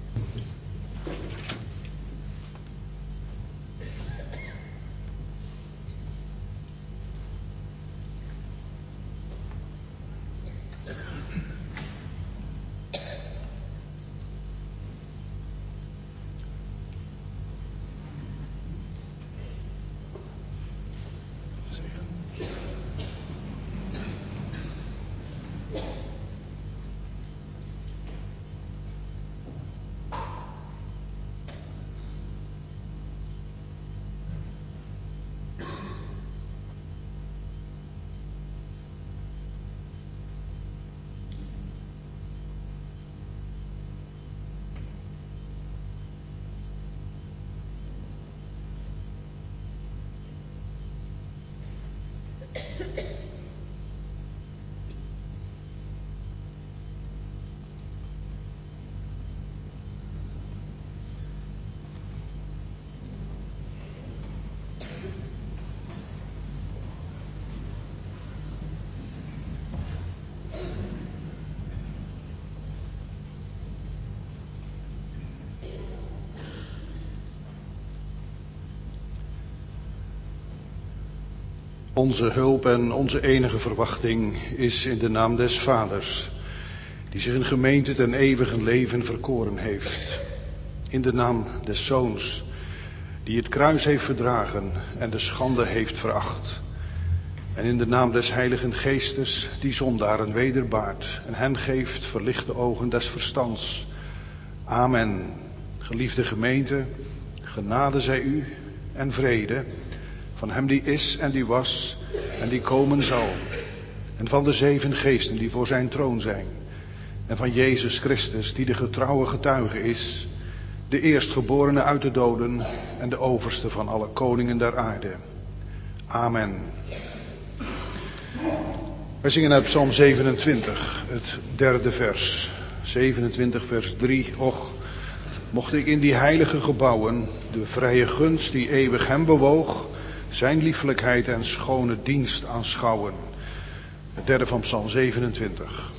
Onze hulp en onze enige verwachting is in de naam des Vaders, die zich een gemeente ten eeuwige leven verkoren heeft. In de naam des Zoons, die het kruis heeft verdragen en de schande heeft veracht. En in de naam des Heiligen Geestes, die zondaren wederbaart en hen geeft verlichte ogen des verstands. Amen. Geliefde gemeente, genade zij u en vrede van hem die is en die was en die komen zal. En van de 7 geesten die voor zijn troon zijn. En van Jezus Christus die de getrouwe getuige is. De eerstgeborene uit de doden en de overste van alle koningen der aarde. Amen. Wij zingen uit Psalm 27, het 3e vers. 27 vers 3. Och, mocht ik in die heilige gebouwen de vrije gunst die eeuwig hem bewoog, zijn liefelijkheid en schone dienst aanschouwen. Het 3e van Psalm 27.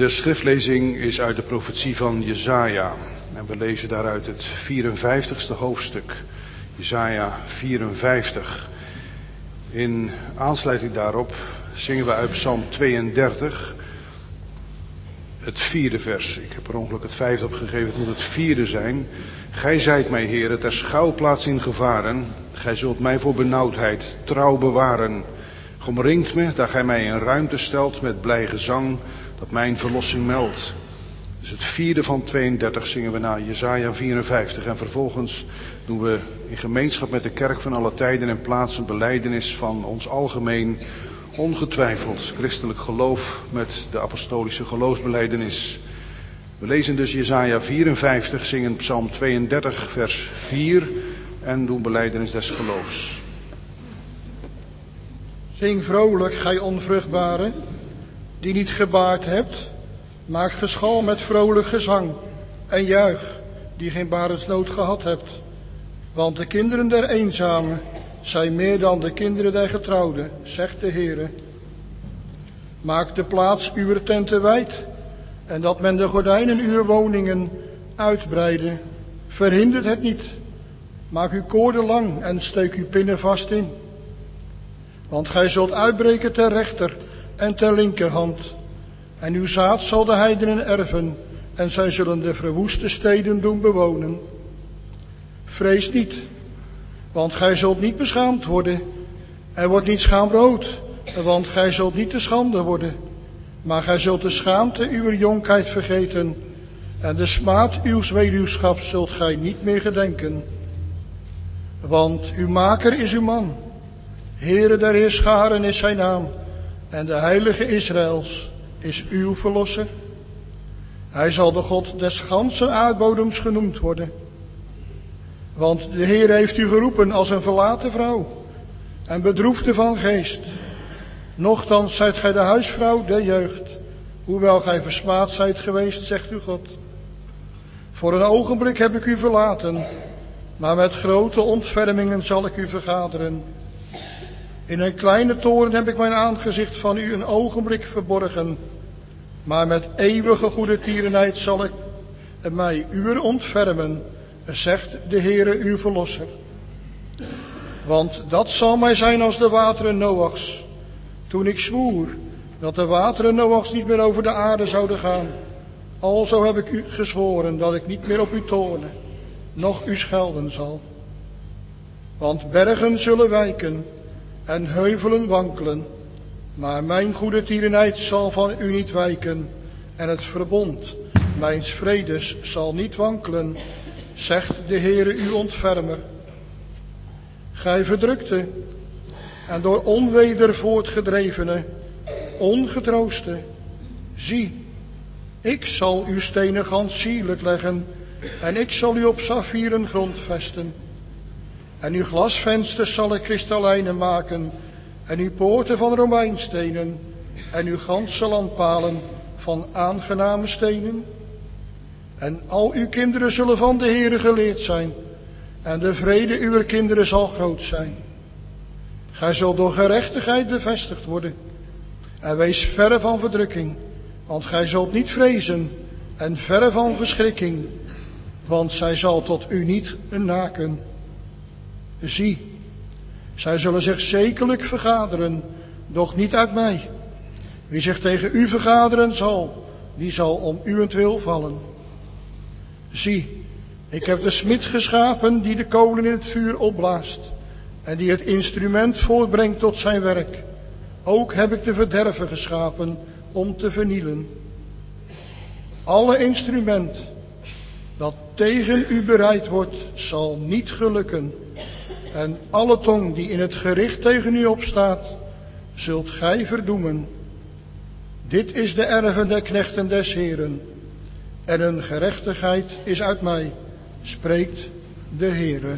De schriftlezing is uit de profetie van Jesaja. En we lezen daaruit het 54ste hoofdstuk. Jesaja 54. In aansluiting daarop zingen we uit Psalm 32 het 4e vers. Ik heb per ongeluk het 5e opgegeven, het moet het 4e zijn. Gij zijt mij, Heere, ter schouwplaats in gevaren. Gij zult mij voor benauwdheid trouw bewaren. Omringt me, daar gij mij in ruimte stelt met blij gezang, dat mijn verlossing meldt. Dus het 4e van 32 zingen we na Jesaja 54. En vervolgens doen we in gemeenschap met de kerk van alle tijden en plaatsen belijdenis van ons algemeen ongetwijfeld christelijk geloof met de apostolische geloofsbelijdenis. We lezen dus Jesaja 54, zingen Psalm 32 vers 4 en doen belijdenis des geloofs. Zing vrolijk, gij onvruchtbare, die niet gebaard hebt. Maak geschal met vrolijk gezang en juich, die geen barensnood gehad hebt. Want de kinderen der eenzamen zijn meer dan de kinderen der getrouwden, zegt de Heere. Maak de plaats uwer tenten wijd, en dat men de gordijnen uwer woningen uitbreide. Verhindert het niet. Maak uw koorden lang en steek uw pinnen vast in. Want gij zult uitbreken ter rechter en ter linkerhand. En uw zaad zal de heidenen erven, en zij zullen de verwoeste steden doen bewonen. Vrees niet, want gij zult niet beschaamd worden. En wordt niet schaamrood, want gij zult niet te schande worden. Maar gij zult de schaamte uwer jonkheid vergeten, en de smaad uws weduwschaps zult gij niet meer gedenken. Want uw maker is uw man, Heere der Heerscharen is zijn naam, en de Heilige Israëls is uw verlosser. Hij zal de God des gansen aardbodems genoemd worden. Want de Heer heeft u geroepen als een verlaten vrouw en bedroefde van geest. Nochtans zijt gij de huisvrouw der jeugd, hoewel gij versmaad zijt geweest, zegt uw God. Voor een ogenblik heb ik u verlaten, maar met grote ontfermingen zal ik u vergaderen. In een kleine toren heb ik mijn aangezicht van u een ogenblik verborgen, maar met eeuwige goedertierenheid zal ik mij uur ontfermen, zegt de Heere uw verlosser. Want dat zal mij zijn als de wateren Noachs, toen ik zwoer dat de wateren Noachs niet meer over de aarde zouden gaan. Alzo heb ik u gezworen dat ik niet meer op u toornen, noch u schelden zal. Want bergen zullen wijken en heuvelen wankelen, maar mijn goedertierenheid zal van u niet wijken, en het verbond mijns vredes zal niet wankelen, zegt de Heere uw ontfermer. Gij verdrukte en door onweder voortgedrevene, ongetrooste, zie, ik zal uw stenen gans sierlijk leggen, en ik zal u op saffieren grond vesten. En uw glasvensters zal ik kristallijnen maken, en uw poorten van romijnstenen, en uw ganse landpalen van aangename stenen. En al uw kinderen zullen van de Heere geleerd zijn, en de vrede uwer kinderen zal groot zijn. Gij zult door gerechtigheid bevestigd worden, en wees verre van verdrukking, want gij zult niet vrezen, en verre van verschrikking, want zij zal tot u niet naken. Zie, zij zullen zich zekerlijk vergaderen, doch niet uit mij. Wie zich tegen u vergaderen zal, die zal om uwentwil vallen. Zie, ik heb de smid geschapen die de kolen in het vuur opblaast en die het instrument voortbrengt tot zijn werk. Ook heb ik de verderver geschapen om te vernielen. Alle instrument dat tegen u bereid wordt, zal niet gelukken. En alle tong die in het gericht tegen u opstaat, zult gij verdoemen. Dit is de erve der knechten des Heeren. En een gerechtigheid is uit mij, spreekt de Heere.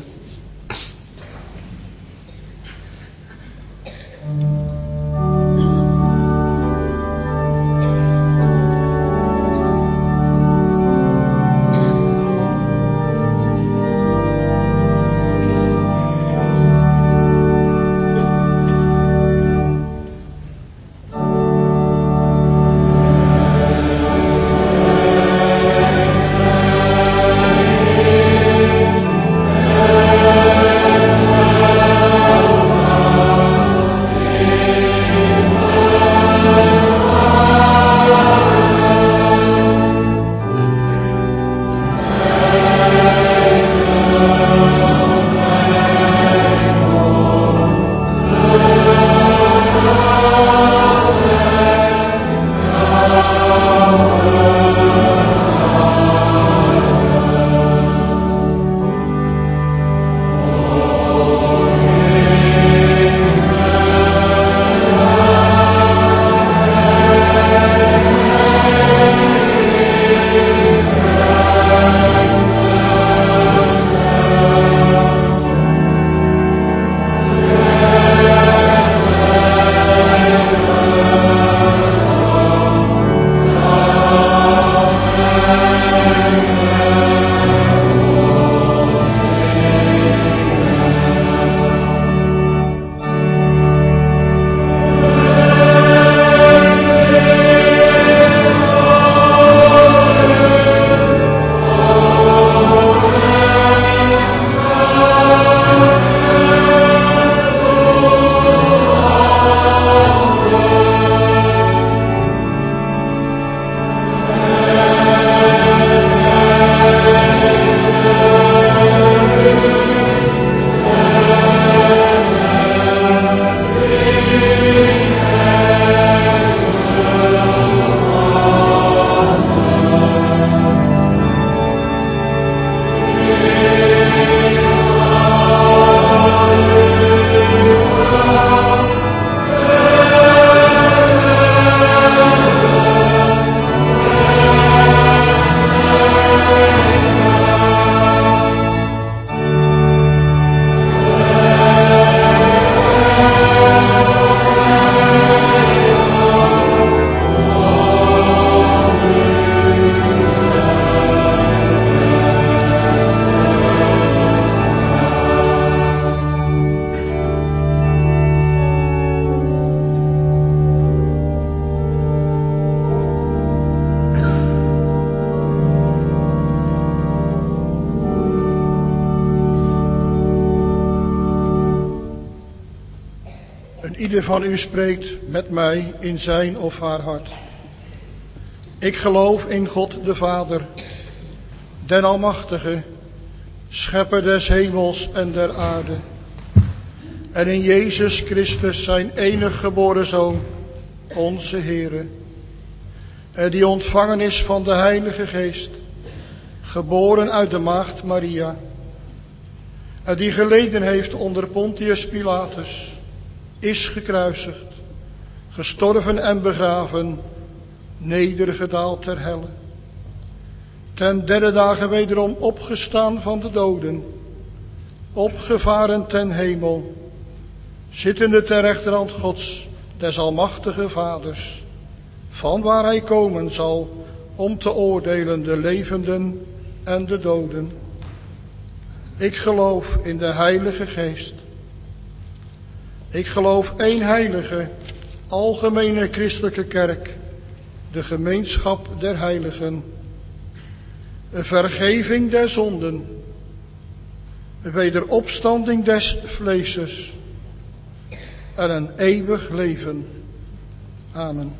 ieder van u spreekt met mij in zijn of haar hart. Ik geloof in God de Vader, den Almachtige, schepper des hemels en der aarde. En in Jezus Christus, zijn enig geboren Zoon, onze Heere, die ontvangen is van de Heilige Geest, geboren uit de maagd Maria, en die geleden heeft onder Pontius Pilatus, is gekruisigd, gestorven en begraven, nedergedaald ter helle. Ten derde dagen wederom opgestaan van de doden, opgevaren ten hemel, zittende ter rechterhand Gods, des almachtige Vaders, van waar hij komen zal om te oordelen de levenden en de doden. Ik geloof in de Heilige Geest. Ik geloof één heilige, algemene christelijke kerk, de gemeenschap der heiligen, een vergeving der zonden, een wederopstanding des vleeses en een eeuwig leven. Amen.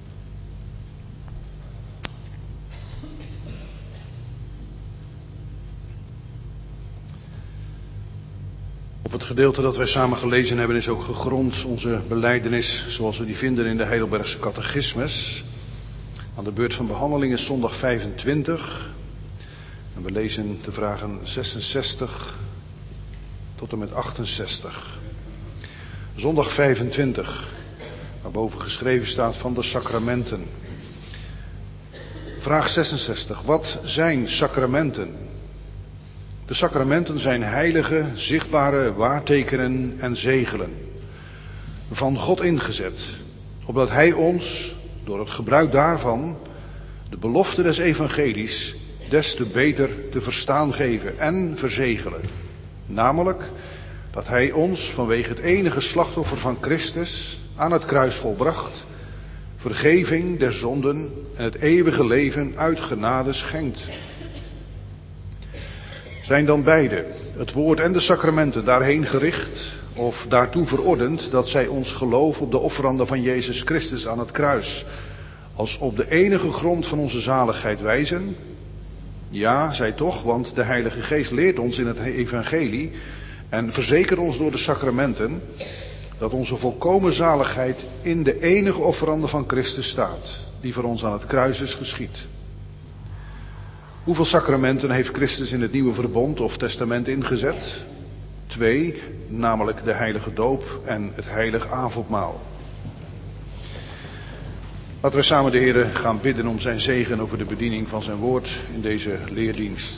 Op het gedeelte dat wij samen gelezen hebben is ook gegrond onze belijdenis zoals we die vinden in de Heidelbergse catechismus. Aan de beurt van behandeling is zondag 25 en we lezen de vragen 66 tot en met 68. Zondag 25, waarboven geschreven staat van de sacramenten. Vraag 66. Wat zijn sacramenten? De sacramenten zijn heilige, zichtbare waartekenen en zegelen. Van God ingezet, opdat Hij ons, door het gebruik daarvan, de belofte des evangelies des te beter te verstaan geven en verzegelen. Namelijk, dat Hij ons vanwege het enige slachtoffer van Christus aan het kruis volbracht, vergeving der zonden en het eeuwige leven uit genade schenkt. Zijn dan beide, het woord en de sacramenten, daarheen gericht of daartoe verordend dat zij ons geloof op de offerande van Jezus Christus aan het kruis als op de enige grond van onze zaligheid wijzen? Ja, zij toch, want de Heilige Geest leert ons in het evangelie en verzekert ons door de sacramenten dat onze volkomen zaligheid in de enige offerande van Christus staat, die voor ons aan het kruis is geschied. Hoeveel sacramenten heeft Christus in het nieuwe verbond of testament ingezet? 2, namelijk de heilige doop en het heilig avondmaal. Laten we samen de Heer gaan bidden om zijn zegen over de bediening van zijn woord in deze leerdienst.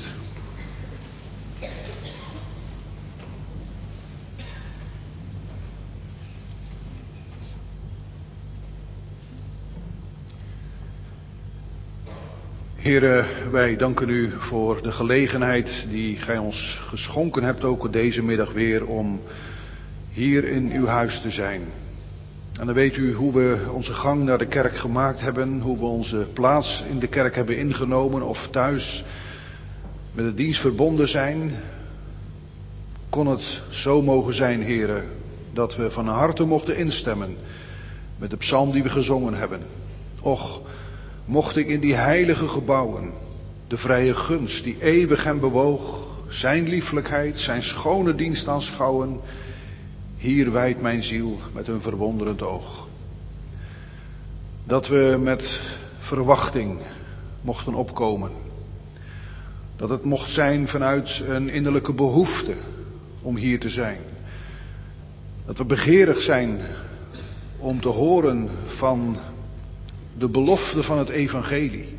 Heere, wij danken u voor de gelegenheid die gij ons geschonken hebt, ook deze middag weer, om hier in uw huis te zijn. En dan weet u hoe we onze gang naar de kerk gemaakt hebben, hoe we onze plaats in de kerk hebben ingenomen of thuis met de dienst verbonden zijn. Kon het zo mogen zijn, Heere, dat we van harte mochten instemmen met de psalm die we gezongen hebben. Och, mocht ik in die heilige gebouwen de vrije gunst die eeuwig hem bewoog, zijn lieflijkheid, zijn schone dienst aanschouwen. Hier wijdt mijn ziel met een verwonderend oog. Dat we met verwachting mochten opkomen. Dat het mocht zijn vanuit een innerlijke behoefte om hier te zijn. Dat we begeerig zijn om te horen van de belofte van het evangelie.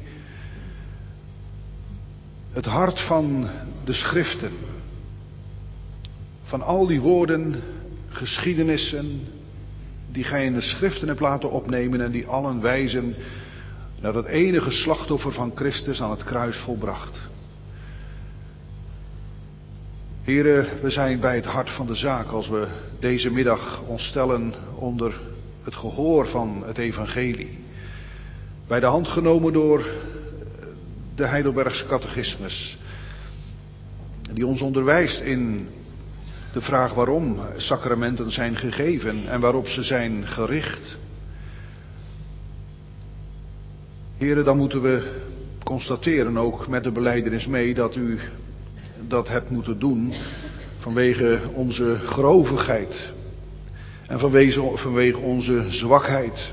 Het hart van de schriften. Van al die woorden, geschiedenissen die gij in de schriften hebt laten opnemen en die allen wijzen naar dat enige slachtoffer van Christus aan het kruis volbracht. Heren, we zijn bij het hart van de zaak als we deze middag ons stellen onder het gehoor van het evangelie. Bij de hand genomen door de Heidelbergse catechismus, die ons onderwijst in de vraag waarom sacramenten zijn gegeven en waarop ze zijn gericht. Heren, dan moeten we constateren, ook met de belijdenis mee, dat u dat hebt moeten doen vanwege onze grovigheid en vanwege onze zwakheid.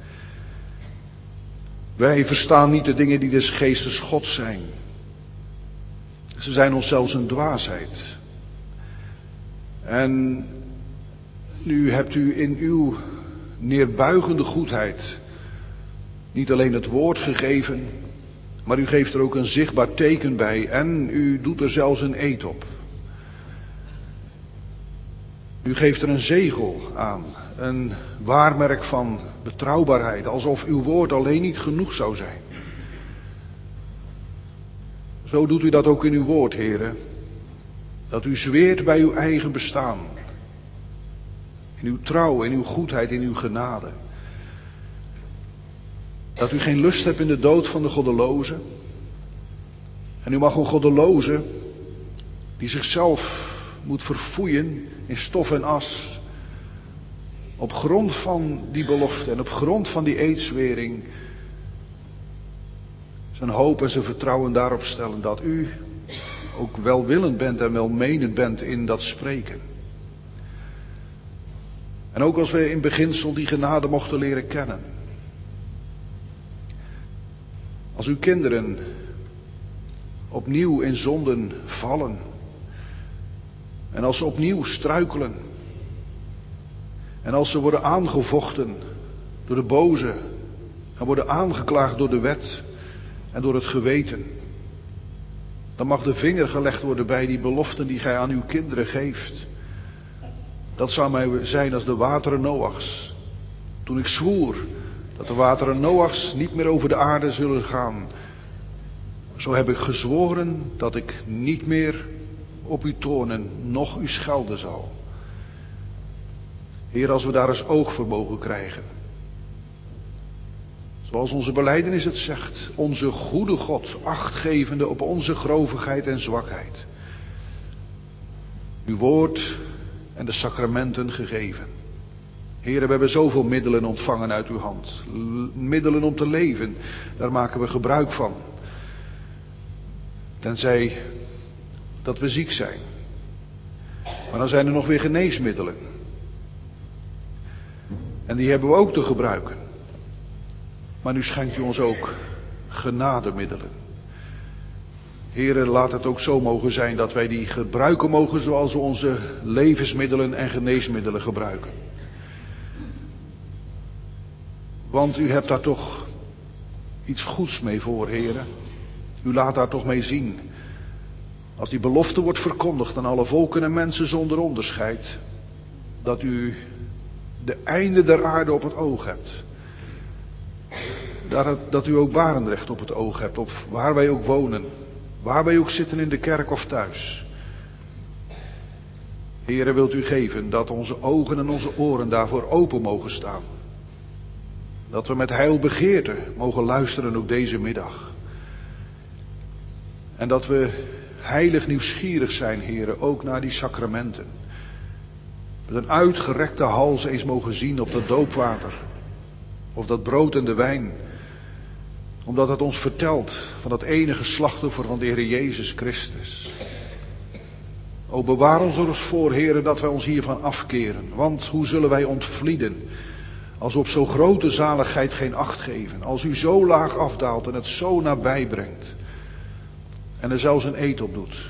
Wij verstaan niet de dingen die des geestes Gods zijn. Ze zijn ons zelfs een dwaasheid. En nu hebt u in uw neerbuigende goedheid niet alleen het woord gegeven, maar u geeft er ook een zichtbaar teken bij en u doet er zelfs een eed op. U geeft er een zegel aan, een waarmerk van betrouwbaarheid, alsof uw woord alleen niet genoeg zou zijn. Zo doet u dat ook in uw woord, heren, dat u zweert bij uw eigen bestaan, in uw trouw, in uw goedheid, in uw genade. Dat u geen lust hebt in de dood van de goddeloze. En u mag een goddeloze die zichzelf moet verfoeien in stof en as, op grond van die belofte en op grond van die eedzwering, zijn hoop en zijn vertrouwen daarop stellen dat u ook welwillend bent en welmenend bent in dat spreken. En ook als we in beginsel die genade mochten leren kennen. Als uw kinderen opnieuw in zonden vallen. En als ze opnieuw struikelen. En als ze worden aangevochten door de boze. En worden aangeklaagd door de wet en door het geweten. Dan mag de vinger gelegd worden bij die beloften die gij aan uw kinderen geeft. Dat zou mij zijn als de wateren Noachs. Toen ik zwoer dat de wateren Noachs niet meer over de aarde zullen gaan. Zo heb ik gezworen dat ik niet meer op u toornen, noch u schelden zal. Heer, als we daar eens oog voor mogen krijgen. Zoals onze belijdenis het zegt, onze goede God, achtgevende op onze grovigheid en zwakheid. Uw woord en de sacramenten gegeven. Heren, we hebben zoveel middelen ontvangen uit uw hand. Middelen om te leven, daar maken we gebruik van. Tenzij dat we ziek zijn. Maar dan zijn er nog weer geneesmiddelen. En die hebben we ook te gebruiken. Maar nu schenkt u ons ook genademiddelen. Heren, laat het ook zo mogen zijn dat wij die gebruiken mogen zoals we onze levensmiddelen en geneesmiddelen gebruiken. Want u hebt daar toch iets goeds mee voor, heren. U laat daar toch mee zien. Als die belofte wordt verkondigd aan alle volken en mensen zonder onderscheid. Dat u de einde der aarde op het oog hebt. Dat u ook Barendrecht op het oog hebt. Op waar wij ook wonen. Waar wij ook zitten in de kerk of thuis. Heere, wilt u geven dat onze ogen en onze oren daarvoor open mogen staan. Dat we met heilbegeerte mogen luisteren ook deze middag. En dat we heilig nieuwsgierig zijn, Heere, ook naar die sacramenten. Met een uitgerekte hals eens mogen zien op dat doopwater. Of dat brood en de wijn. Omdat het ons vertelt van dat enige slachtoffer van de Heer Jezus Christus. O, bewaar ons er eens voor, Heere, dat wij ons hiervan afkeren. Want hoe zullen wij ontvlieden als we op zo'n grote zaligheid geen acht geven? Als u zo laag afdaalt en het zo nabij brengt. En er zelfs een eed op doet.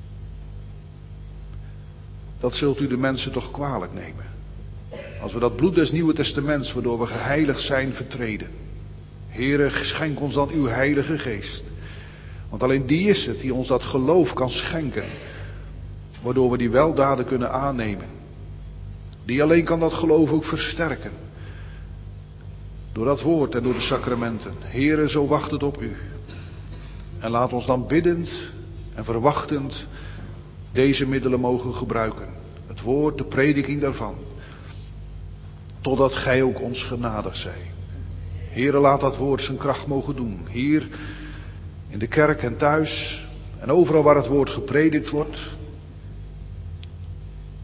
Dat zult u de mensen toch kwalijk nemen. Als we dat bloed des Nieuwe Testaments, waardoor we geheiligd zijn, vertreden. Heere, schenk ons dan uw Heilige Geest. Want alleen die is het die ons dat geloof kan schenken. Waardoor we die weldaden kunnen aannemen. Die alleen kan dat geloof ook versterken. Door dat woord en door de sacramenten. Heere, zo wacht het op u. En laat ons dan biddend en verwachtend deze middelen mogen gebruiken. Het woord, de prediking daarvan. Totdat gij ook ons genadig zij. Heere, laat dat woord zijn kracht mogen doen. Hier in de kerk en thuis. En overal waar het woord gepredikt wordt.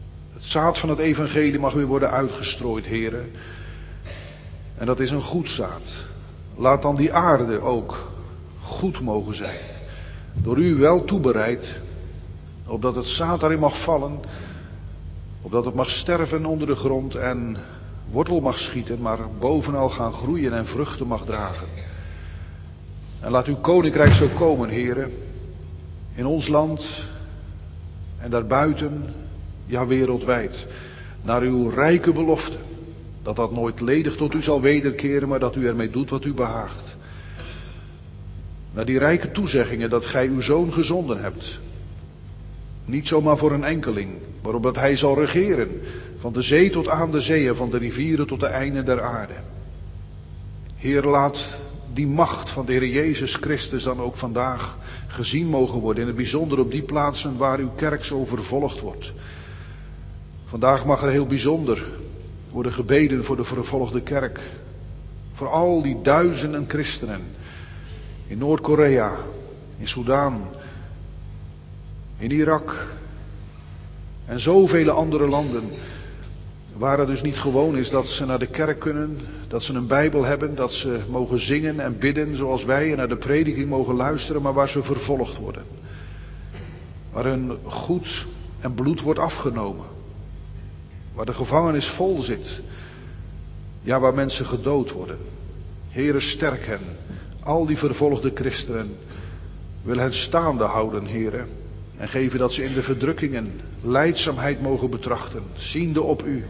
Het zaad van het evangelie mag weer worden uitgestrooid, heren. En dat is een goed zaad. Laat dan die aarde ook goed mogen zijn. Door u wel toebereid, opdat het zaad daarin mag vallen, opdat het mag sterven onder de grond en wortel mag schieten, maar bovenal gaan groeien en vruchten mag dragen. En laat uw koninkrijk zo komen, heren, in ons land en daarbuiten, ja wereldwijd, naar uw rijke belofte. Dat nooit ledig tot u zal wederkeren, maar dat u ermee doet wat u behaagt. Naar die rijke toezeggingen dat gij uw zoon gezonden hebt. Niet zomaar voor een enkeling, maar opdat hij zal regeren. Van de zee tot aan de zee en van de rivieren tot de einden der aarde. Heer, laat die macht van de Heer Jezus Christus dan ook vandaag gezien mogen worden. In het bijzonder op die plaatsen waar uw kerk zo vervolgd wordt. Vandaag mag er heel bijzonder worden gebeden voor de vervolgde kerk. Voor al die duizenden christenen. In Noord-Korea, in Soudaan, in Irak en zoveel andere landen. Waar het dus niet gewoon is dat ze naar de kerk kunnen, dat ze een Bijbel hebben, dat ze mogen zingen en bidden zoals wij en naar de prediking mogen luisteren, maar waar ze vervolgd worden. Waar hun goed en bloed wordt afgenomen. Waar de gevangenis vol zit. Ja, waar mensen gedood worden. Heere, sterk hen. Al die vervolgde christenen. Wil hen staande houden, Heere. En geven dat ze in de verdrukkingen lijdzaamheid mogen betrachten. Ziende op u.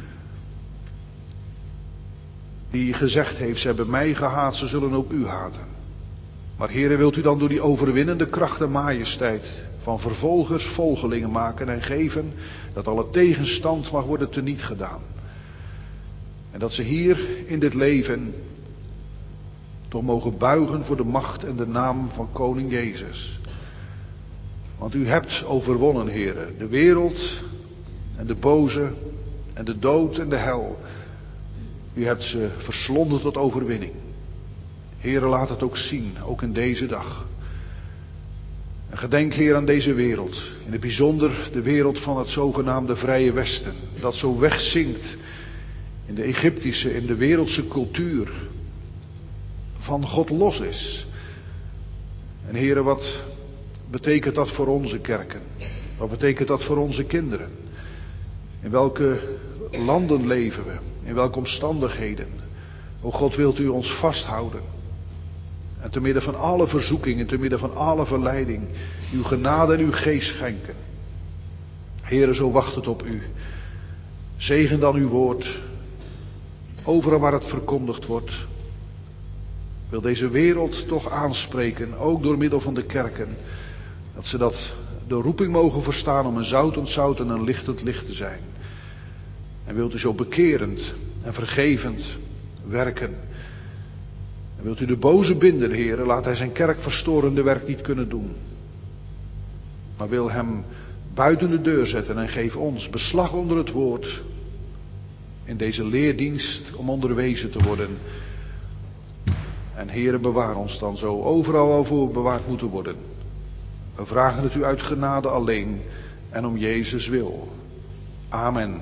Die gezegd heeft, ze hebben mij gehaat, ze zullen ook u haten. Maar Heere, wilt u dan door die overwinnende kracht en majesteit van vervolgers volgelingen maken en geven dat alle tegenstand mag worden teniet gedaan. En dat ze hier in dit leven toch mogen buigen voor de macht en de naam van koning Jezus. Want u hebt overwonnen, Heere, de wereld en de boze en de dood en de hel. U hebt ze verslonden tot overwinning. Heere, laat het ook zien, ook in deze dag. En gedenk, Heer, aan deze wereld. In het bijzonder de wereld van het zogenaamde Vrije Westen. Dat zo wegzinkt in de Egyptische, in de wereldse cultuur. Van God los is. En Heere, wat betekent dat voor onze kerken? Wat betekent dat voor onze kinderen? In welke landen leven we? In welke omstandigheden? O God, wilt u ons vasthouden? En te midden van alle verzoekingen, te midden van alle verleiding, uw genade en uw geest schenken. Heere, zo wacht het op u. Zegen dan uw woord. Overal waar het verkondigd wordt. Wil deze wereld toch aanspreken, ook door middel van de kerken. Dat ze de roeping mogen verstaan om een zoutend zout en een lichtend licht te zijn. En wilt u zo bekerend en vergevend werken. En wilt u de boze binden, Heere, laat hij zijn kerkverstorende werk niet kunnen doen. Maar wil hem buiten de deur zetten en geef ons beslag onder het woord. In deze leerdienst om onderwezen te worden. En Heere, bewaar ons dan zo overal waarvoor bewaard moeten worden. We vragen het u uit genade alleen en om Jezus wil. Amen.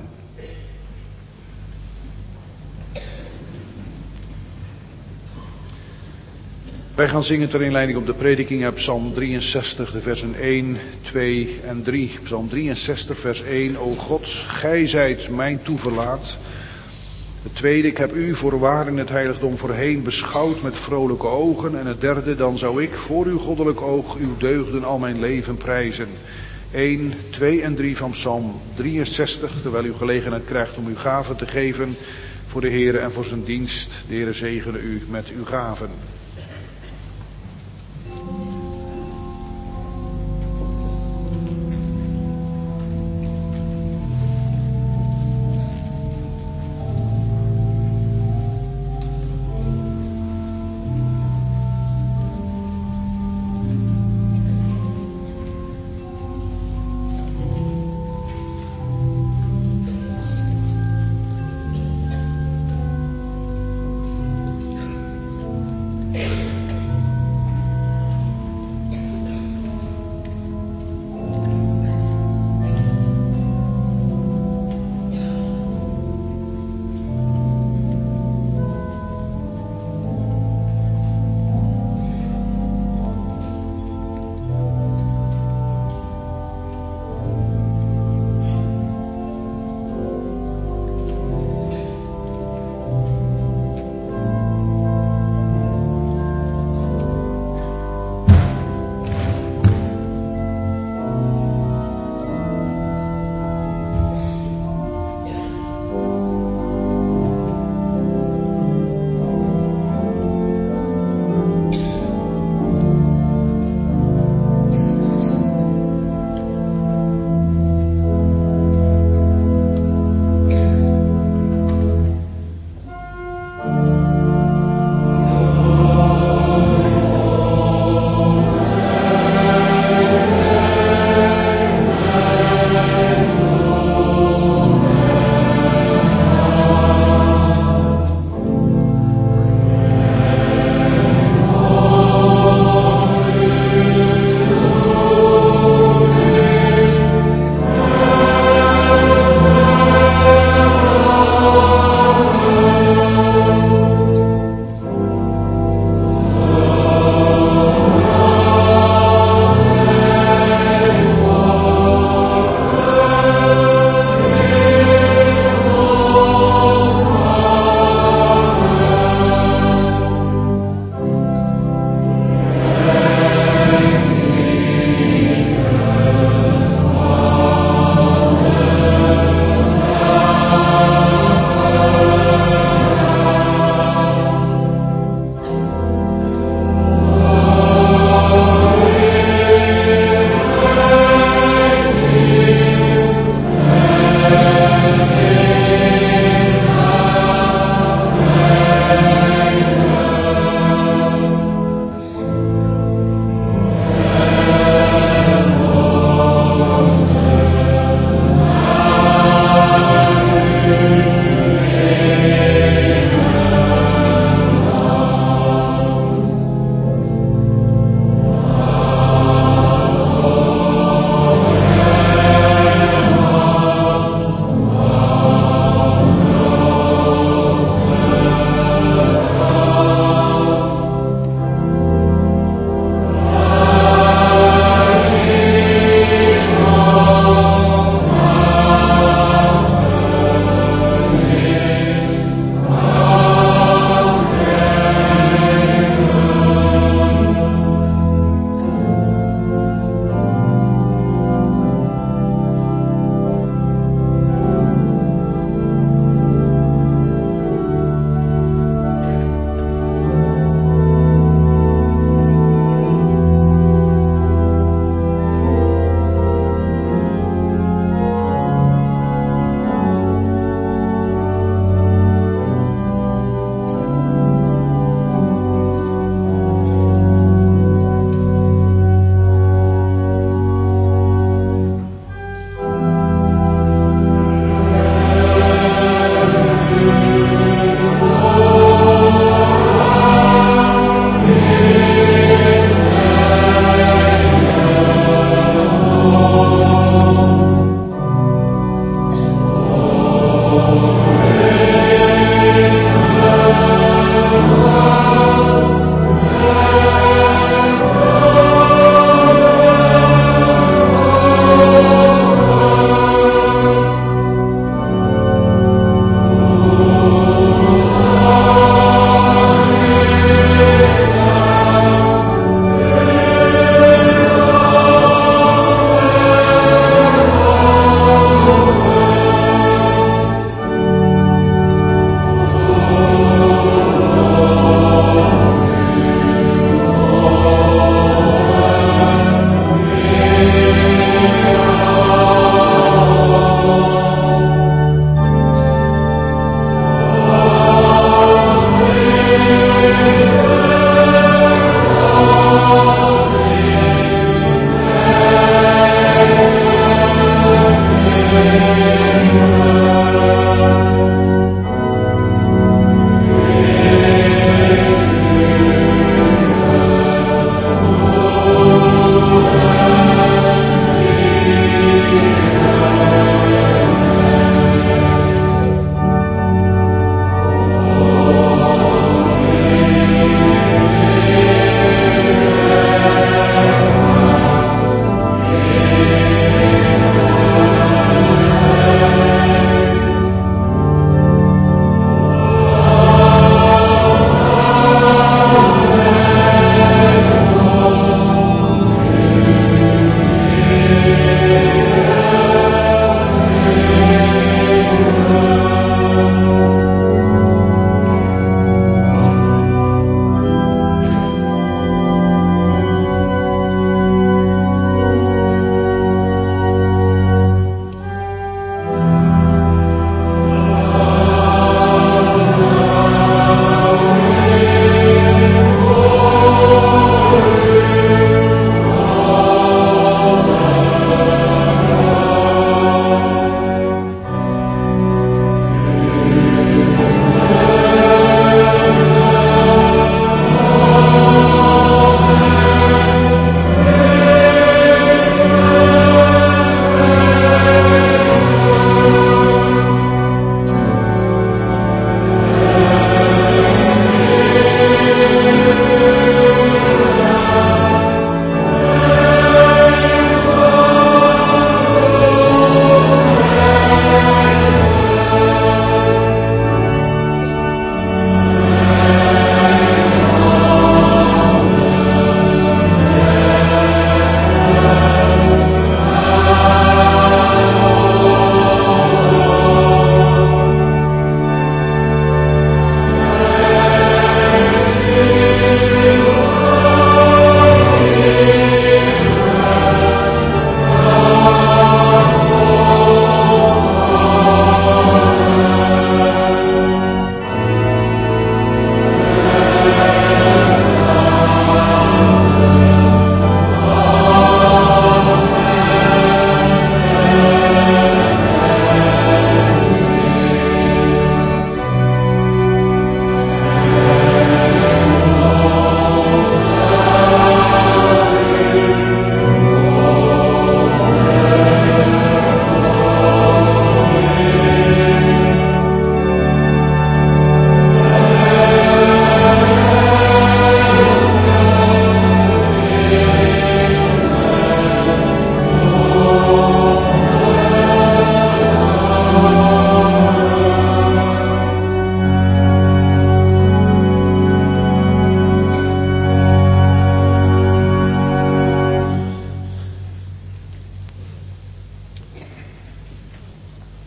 Wij gaan zingen ter inleiding op de prediking uit Psalm 63, de versen 1, 2 en 3. Psalm 63, vers 1. O God, gij zijt mijn toeverlaat. Het tweede, ik heb u voorwaar in het heiligdom voorheen beschouwd met vrolijke ogen. En het derde, dan zou ik voor uw goddelijk oog uw deugden al mijn leven prijzen. 1, 2 en 3 van Psalm 63, terwijl u gelegenheid krijgt om uw gaven te geven voor de Heere en voor zijn dienst. De Heere zegene u met uw gaven.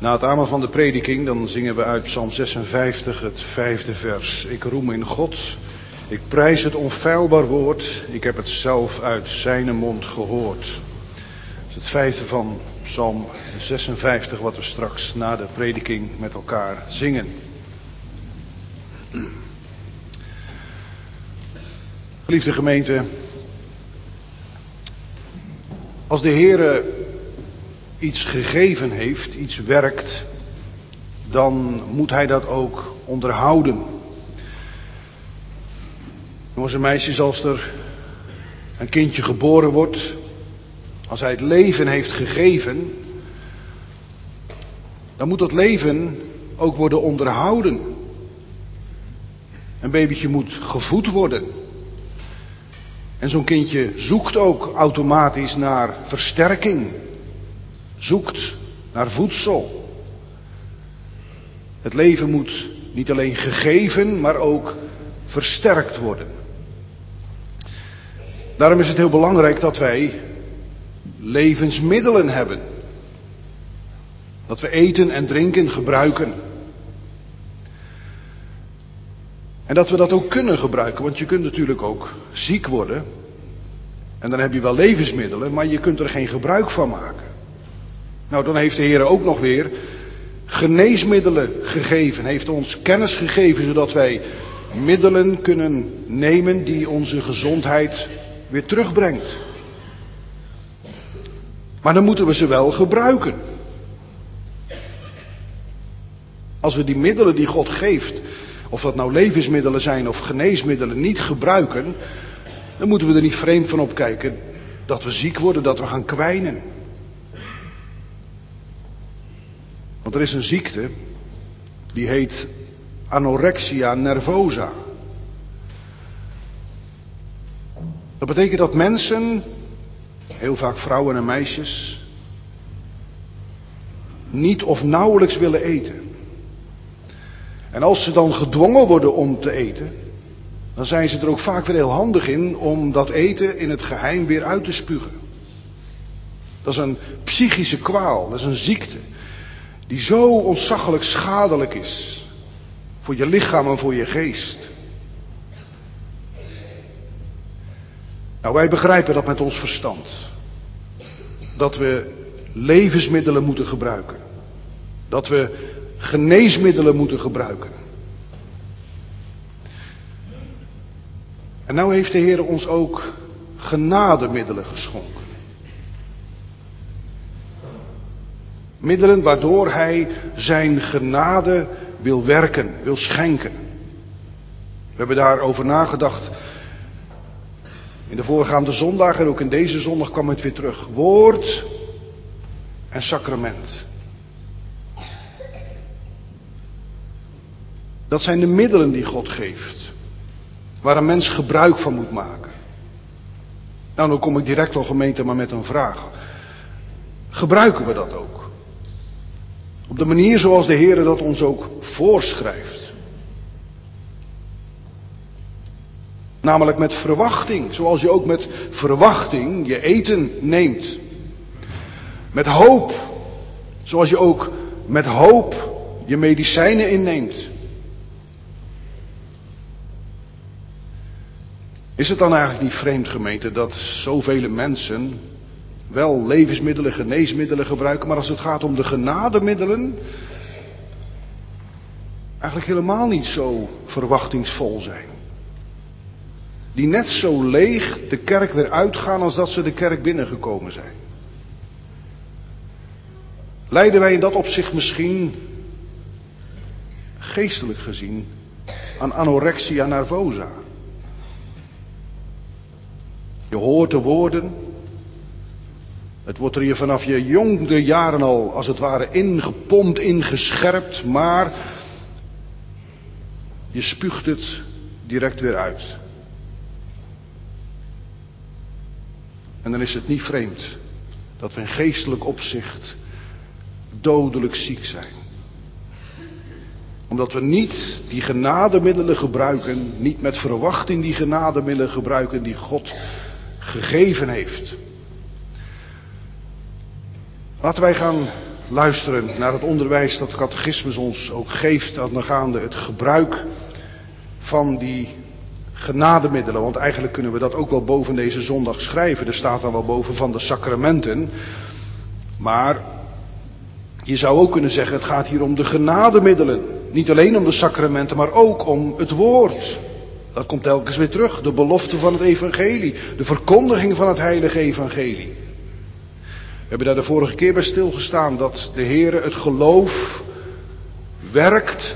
Na het amen van de prediking, dan zingen we uit Psalm 56 het 5e vers. Ik roem in God, ik prijs het onfeilbaar woord, ik heb het zelf uit zijn mond gehoord. Dat is het 5e van Psalm 56 wat we straks na de prediking met elkaar zingen. Geliefde gemeente, als de Heere iets gegeven heeft, iets werkt, dan moet hij dat ook onderhouden. Jongens en meisjes, als er een kindje geboren wordt, als hij het leven heeft gegeven, dan moet dat leven ook worden onderhouden. Een babytje moet gevoed worden. En zo'n kindje zoekt ook automatisch naar versterking. Zoekt naar voedsel. Het leven moet niet alleen gegeven, maar ook versterkt worden. Daarom is het heel belangrijk dat wij levensmiddelen hebben. Dat we eten en drinken gebruiken. En dat we dat ook kunnen gebruiken, want je kunt natuurlijk ook ziek worden. En dan heb je wel levensmiddelen, maar je kunt er geen gebruik van maken. Nou, dan heeft de Heer ook nog weer geneesmiddelen gegeven. Heeft ons kennis gegeven, zodat wij middelen kunnen nemen die onze gezondheid weer terugbrengt. Maar dan moeten we ze wel gebruiken. Als we die middelen die God geeft, of dat nou levensmiddelen zijn of geneesmiddelen, niet gebruiken, dan moeten we er niet vreemd van opkijken dat we ziek worden, dat we gaan kwijnen. Want er is een ziekte, die heet anorexia nervosa. Dat betekent dat mensen, heel vaak vrouwen en meisjes, niet of nauwelijks willen eten. En als ze dan gedwongen worden om te eten, dan zijn ze er ook vaak weer heel handig in om dat eten in het geheim weer uit te spugen. Dat is een psychische kwaal, dat is een ziekte die zo ontzaglijk schadelijk is voor je lichaam en voor je geest. Nou, wij begrijpen dat met ons verstand. Dat we levensmiddelen moeten gebruiken. Dat we geneesmiddelen moeten gebruiken. En nou heeft de Heer ons ook genademiddelen geschonken. Middelen waardoor Hij zijn genade wil werken, wil schenken. We hebben daarover nagedacht in de voorgaande zondagen en ook in deze zondag kwam het weer terug. Woord en sacrament. Dat zijn de middelen die God geeft. Waar een mens gebruik van moet maken. Nou, dan kom ik direct al gemeente maar met een vraag. Gebruiken we dat ook? Op de manier zoals de Heer dat ons ook voorschrijft. Namelijk met verwachting. Zoals je ook met verwachting je eten neemt. Met hoop. Zoals je ook met hoop je medicijnen inneemt. Is het dan eigenlijk niet vreemd, gemeente, dat zoveel mensen wel levensmiddelen, geneesmiddelen gebruiken, maar als het gaat om de genademiddelen, eigenlijk helemaal niet zo verwachtingsvol zijn. Die net zo leeg de kerk weer uitgaan als dat ze de kerk binnengekomen zijn. Lijden wij in dat opzicht misschien, geestelijk gezien, aan anorexia nervosa? Je hoort de woorden. Het wordt er je vanaf je jonge jaren al als het ware ingepompt, ingescherpt, maar je spuugt het direct weer uit. En dan is het niet vreemd dat we in geestelijk opzicht dodelijk ziek zijn. Omdat we niet die genademiddelen gebruiken, niet met verwachting die genademiddelen gebruiken die God gegeven heeft. Laten wij gaan luisteren naar het onderwijs dat de catechismus ons ook geeft aangaande het gebruik van die genademiddelen. Want eigenlijk kunnen we dat ook wel boven deze zondag schrijven. Er staat dan wel boven van de sacramenten. Maar je zou ook kunnen zeggen, het gaat hier om de genademiddelen. Niet alleen om de sacramenten, maar ook om het woord. Dat komt telkens weer terug. De belofte van het evangelie. De verkondiging van het heilige evangelie. We hebben daar de vorige keer bij stilgestaan dat de Heere het geloof werkt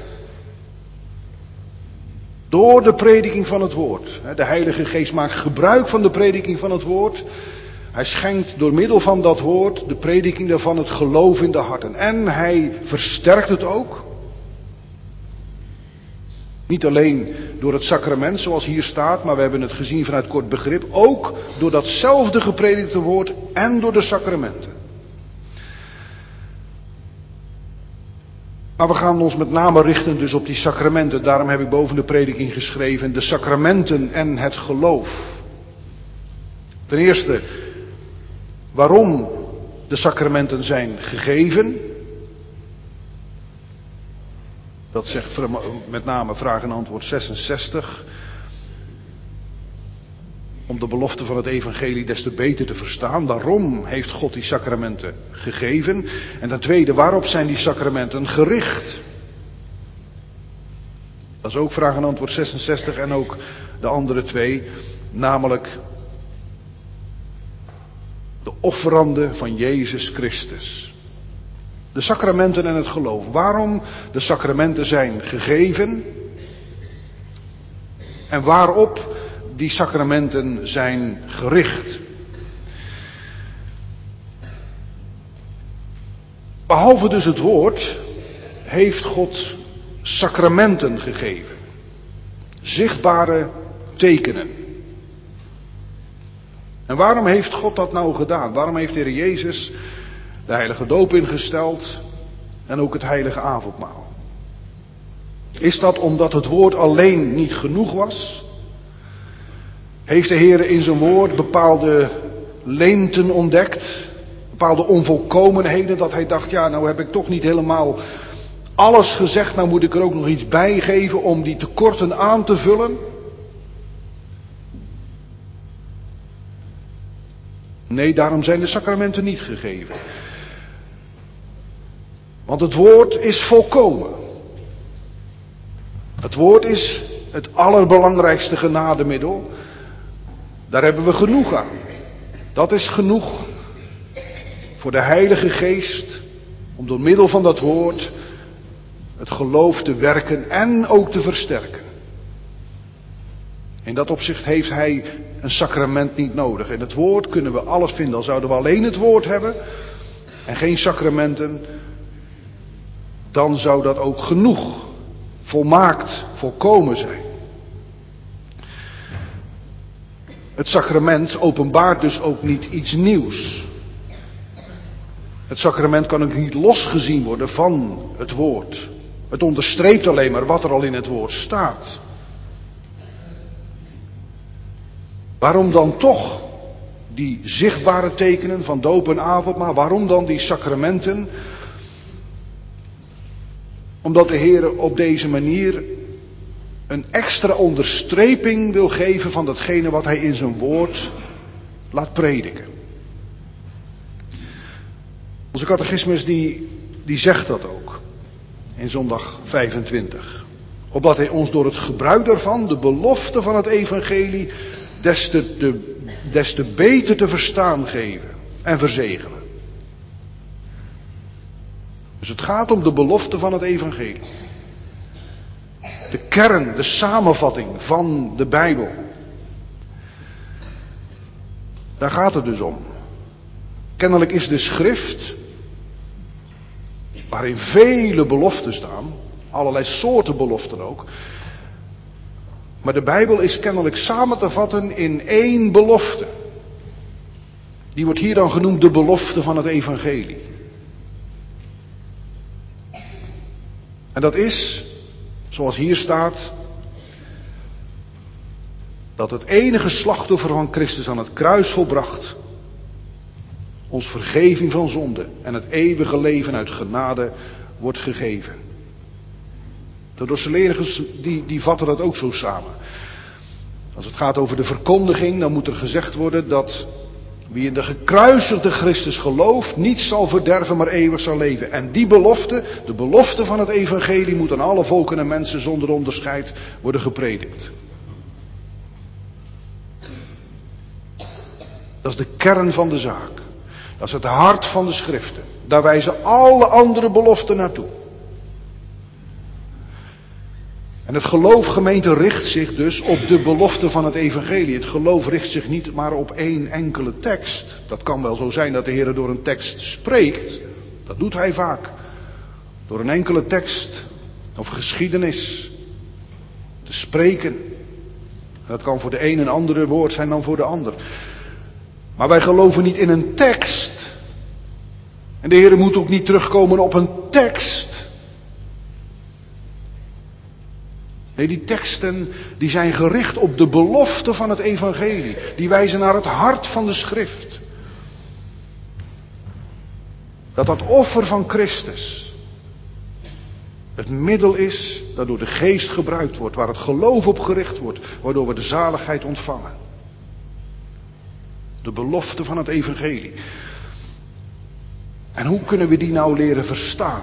door de prediking van het woord. De Heilige Geest maakt gebruik van de prediking van het woord. Hij schenkt door middel van dat woord, de prediking daarvan, het geloof in de harten. En hij versterkt het ook. Niet alleen door het sacrament zoals hier staat, maar we hebben het gezien vanuit kort begrip. Ook door datzelfde gepredikte woord en door de sacramenten. Maar we gaan ons met name richten dus op die sacramenten. Daarom heb ik boven de prediking geschreven, de sacramenten en het geloof. Ten eerste, waarom de sacramenten zijn gegeven. Dat zegt met name vraag en antwoord 66. Om de belofte van het evangelie des te beter te verstaan. Waarom heeft God die sacramenten gegeven? En ten tweede, waarop zijn die sacramenten gericht? Dat is ook vraag en antwoord 66 en ook de andere twee. Namelijk de offerande van Jezus Christus. De sacramenten en het geloof. Waarom de sacramenten zijn gegeven. En waarop die sacramenten zijn gericht. Behalve dus het woord heeft God sacramenten gegeven. Zichtbare tekenen. En waarom heeft God dat nou gedaan? Waarom heeft de Heer Jezus de heilige doop ingesteld en ook het heilige avondmaal? Is dat omdat het woord alleen niet genoeg was? Heeft de Heer in zijn woord bepaalde leemten ontdekt? Bepaalde onvolkomenheden dat hij dacht, ja, nou heb ik toch niet helemaal alles gezegd. Nou moet ik er ook nog iets bij geven om die tekorten aan te vullen. Nee, daarom zijn de sacramenten niet gegeven. Want het woord is volkomen. Het woord is het allerbelangrijkste genademiddel. Daar hebben we genoeg aan. Dat is genoeg voor de Heilige Geest om door middel van dat woord het geloof te werken en ook te versterken. In dat opzicht heeft hij een sacrament niet nodig. In het woord kunnen we alles vinden. Al zouden we alleen het woord hebben en geen sacramenten, dan zou dat ook genoeg, volmaakt, volkomen zijn. Het sacrament openbaart dus ook niet iets nieuws. Het sacrament kan ook niet losgezien worden van het woord. Het onderstreept alleen maar wat er al in het woord staat. Waarom dan toch die zichtbare tekenen van doop en avondmaal? Waarom dan die sacramenten? Omdat de Heer op deze manier een extra onderstreping wil geven van datgene wat hij in zijn woord laat prediken. Onze catechismus die zegt dat ook in zondag 25. Opdat hij ons door het gebruik daarvan, de belofte van het evangelie, des te beter te verstaan geven en verzegelen. Dus het gaat om de belofte van het evangelie. De kern, de samenvatting van de Bijbel. Daar gaat het dus om. Kennelijk is de schrift, waarin vele beloften staan, allerlei soorten beloften ook. Maar de Bijbel is kennelijk samen te vatten in één belofte. Die wordt hier dan genoemd de belofte van het evangelie. En dat is, zoals hier staat, dat het enige slachtoffer van Christus aan het kruis volbracht ons vergeving van zonde en het eeuwige leven uit genade wordt gegeven. De Dorsalerigers die vatten dat ook zo samen. Als het gaat over de verkondiging, dan moet er gezegd worden dat wie in de gekruisigde Christus gelooft, niet zal verderven, maar eeuwig zal leven. En die belofte, de belofte van het evangelie, moet aan alle volken en mensen zonder onderscheid worden gepredikt. Dat is de kern van de zaak. Dat is het hart van de schriften. Daar wijzen alle andere beloften naartoe. En het geloof, gemeente, richt zich dus op de belofte van het evangelie. Het geloof richt zich niet maar op één enkele tekst. Dat kan wel zo zijn dat de Heer door een tekst spreekt. Dat doet hij vaak. Door een enkele tekst of geschiedenis te spreken. En dat kan voor de een een andere woord zijn dan voor de ander. Maar wij geloven niet in een tekst. En de Heer moet ook niet terugkomen op een tekst. Nee, die teksten die zijn gericht op de belofte van het evangelie. Die wijzen naar het hart van de schrift. Dat offer van Christus het middel is dat door de geest gebruikt wordt. Waar het geloof op gericht wordt. Waardoor we de zaligheid ontvangen. De belofte van het evangelie. En hoe kunnen we die nou leren verstaan?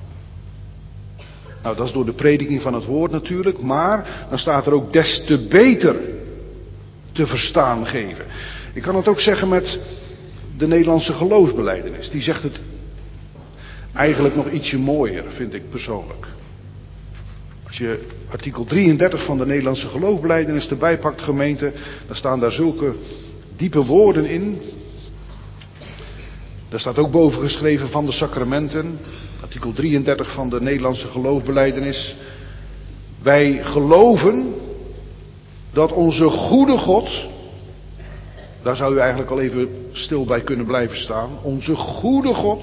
Nou, dat is door de prediking van het woord natuurlijk, maar dan staat er ook des te beter te verstaan geven. Ik kan het ook zeggen met de Nederlandse geloofsbelijdenis. Die zegt het eigenlijk nog ietsje mooier, vind ik persoonlijk. Als je artikel 33 van de Nederlandse geloofsbelijdenis erbij pakt, gemeente, dan staan daar zulke diepe woorden in. Daar staat ook boven geschreven van de sacramenten. Artikel 33 van de Nederlandse geloofsbelijdenis. Wij geloven dat onze goede God, daar zou u eigenlijk al even stil bij kunnen blijven staan. Onze goede God,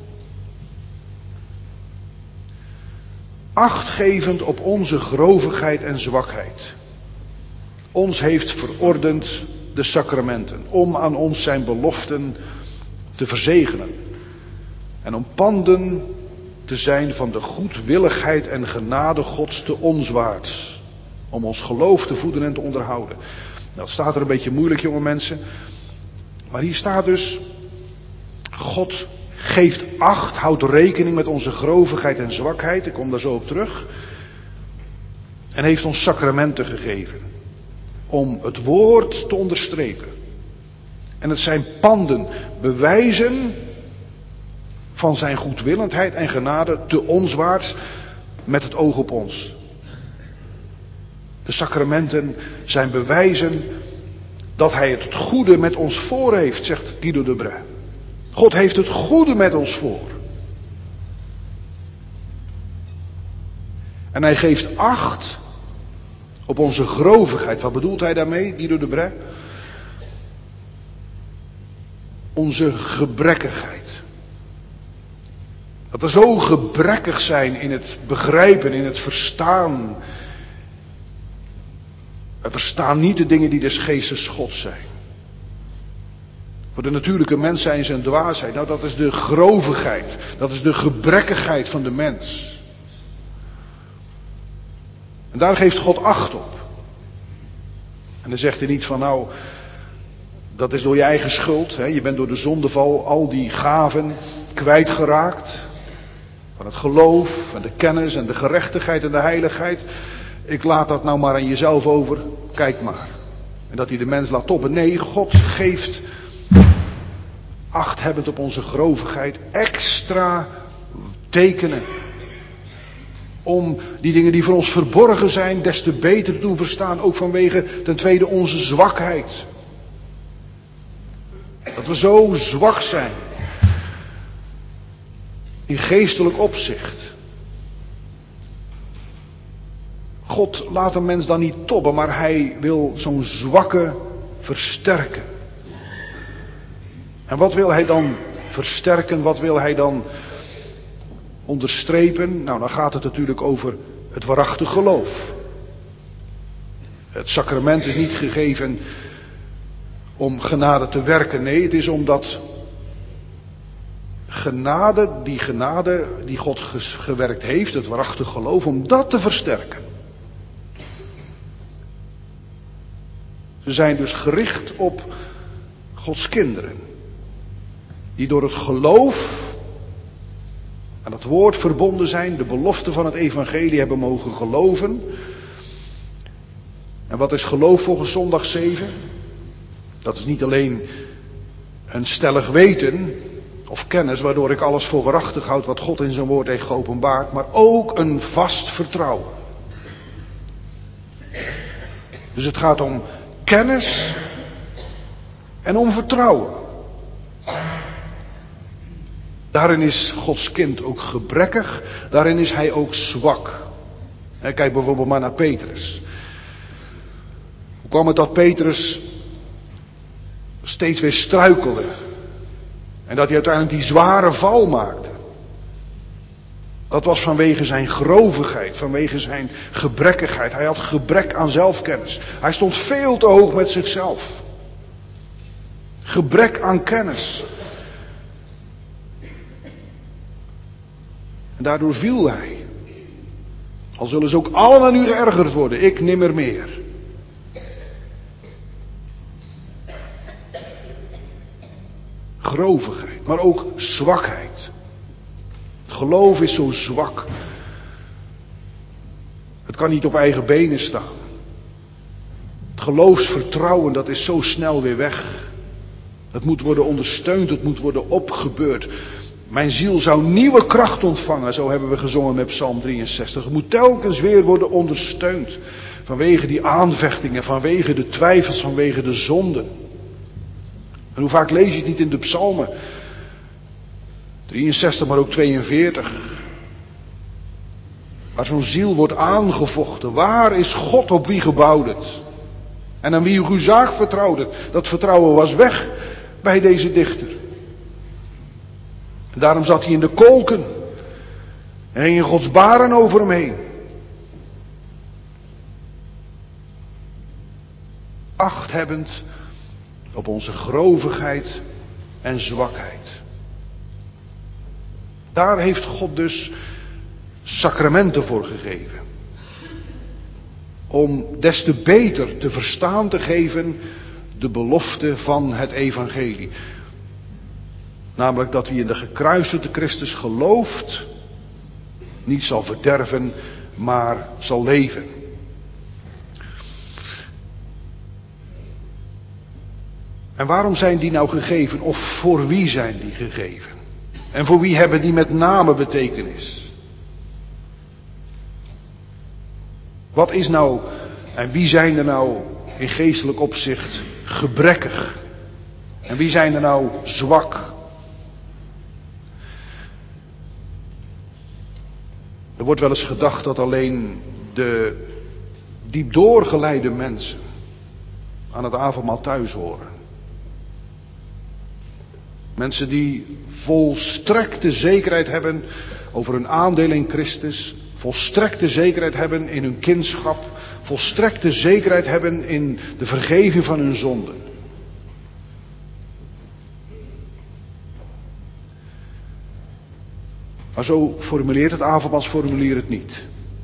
achtgevend op onze grovigheid en zwakheid, ons heeft verordend de sacramenten, om aan ons zijn beloften te verzegelen. En om panden te zijn van de goedwilligheid en genade Gods te onswaarts. Om ons geloof te voeden en te onderhouden. Nou, het staat er een beetje moeilijk, jonge mensen. Maar hier staat dus, God geeft acht, houdt rekening met onze grovigheid en zwakheid. Ik kom daar zo op terug. En heeft ons sacramenten gegeven. Om het woord te onderstrepen. En het zijn panden, bewijzen van zijn goedwillendheid en genade te onswaarts met het oog op ons. De sacramenten zijn bewijzen dat hij het goede met ons voor heeft, zegt Guido de Brès. God heeft het goede met ons voor. En hij geeft acht op onze grovigheid. Wat bedoelt hij daarmee, Guido de Brès? Onze gebrekkigheid. Dat we zo gebrekkig zijn in het begrijpen, in het verstaan. We verstaan niet de dingen die des geestes Gods zijn. Voor de natuurlijke mens zijn ze een dwaasheid. Nou, dat is de grovigheid. Dat is de gebrekkigheid van de mens. En daar geeft God acht op. En dan zegt hij niet van nou, dat is door je eigen schuld. Hè? Je bent door de zondeval al die gaven kwijtgeraakt. Van het geloof en de kennis en de gerechtigheid en de heiligheid. Ik laat dat nou maar aan jezelf over. Kijk maar. En dat hij de mens laat toppen. Nee, God geeft acht hebbend op onze grovigheid extra tekenen. Om die dingen die voor ons verborgen zijn des te beter te doen verstaan. Ook vanwege ten tweede onze zwakheid. Dat we zo zwak zijn. In geestelijk opzicht. God laat een mens dan niet tobben, maar hij wil zo'n zwakke versterken. En wat wil hij dan versterken? Wat wil hij dan onderstrepen? Nou, dan gaat het natuurlijk over het waarachtig geloof. Het sacrament is niet gegeven om genade te werken. Nee, het is om dat die genade die God gewerkt heeft, het waarachtig geloof, om dat te versterken. Ze zijn dus gericht op Gods kinderen. Die door het geloof aan het woord verbonden zijn, de belofte van het evangelie hebben mogen geloven. En wat is geloof volgens zondag 7? Dat is niet alleen een stellig weten of kennis waardoor ik alles voor waarachtig houd wat God in zijn woord heeft geopenbaard, maar ook een vast vertrouwen. Dus het gaat om kennis en om vertrouwen. Daarin is Gods kind ook gebrekkig, daarin is hij ook zwak. Kijk bijvoorbeeld maar naar Petrus. Hoe kwam het dat Petrus steeds weer struikelde? En dat hij uiteindelijk die zware val maakte? Dat was vanwege zijn grovigheid, vanwege zijn gebrekkigheid. Hij had gebrek aan zelfkennis. Hij stond veel te hoog met zichzelf. Gebrek aan kennis. En daardoor viel hij. Al zullen ze ook allen aan u geërgerd worden, ik nimmer meer. Grovigheid, maar ook zwakheid. Het geloof is zo zwak. Het kan niet op eigen benen staan. Het geloofsvertrouwen, dat is zo snel weer weg. Het moet worden ondersteund, het moet worden opgebeurd. Mijn ziel zou nieuwe kracht ontvangen, zo hebben we gezongen met Psalm 63. Het moet telkens weer worden ondersteund. Vanwege die aanvechtingen, vanwege de twijfels, vanwege de zonden. En hoe vaak lees je het niet in de psalmen? 63, maar ook 42. Waar zo'n ziel wordt aangevochten. Waar is God, op wie gebouwd het? En aan wie uw zaak vertrouwt het? Dat vertrouwen was weg bij deze dichter. En daarom zat hij in de kolken. En hingen Gods baren over hem heen. Acht hebbend op onze grovigheid en zwakheid. Daar heeft God dus sacramenten voor gegeven. Om des te beter te verstaan te geven de belofte van het evangelie. Namelijk dat wie in de gekruisigde Christus gelooft, niet zal verderven, maar zal leven. En waarom zijn die nou gegeven? Of voor wie zijn die gegeven? En voor wie hebben die met name betekenis? Wat is nou, en wie zijn er nou in geestelijk opzicht gebrekkig? En wie zijn er nou zwak? Er wordt wel eens gedacht dat alleen de diep doorgeleide mensen aan het avondmaal thuis horen. Mensen die volstrekte zekerheid hebben over hun aandeel in Christus. Volstrekte zekerheid hebben in hun kindschap. Volstrekte zekerheid hebben in de vergeving van hun zonden. Maar zo formuleert het avondmaalsformulier het niet.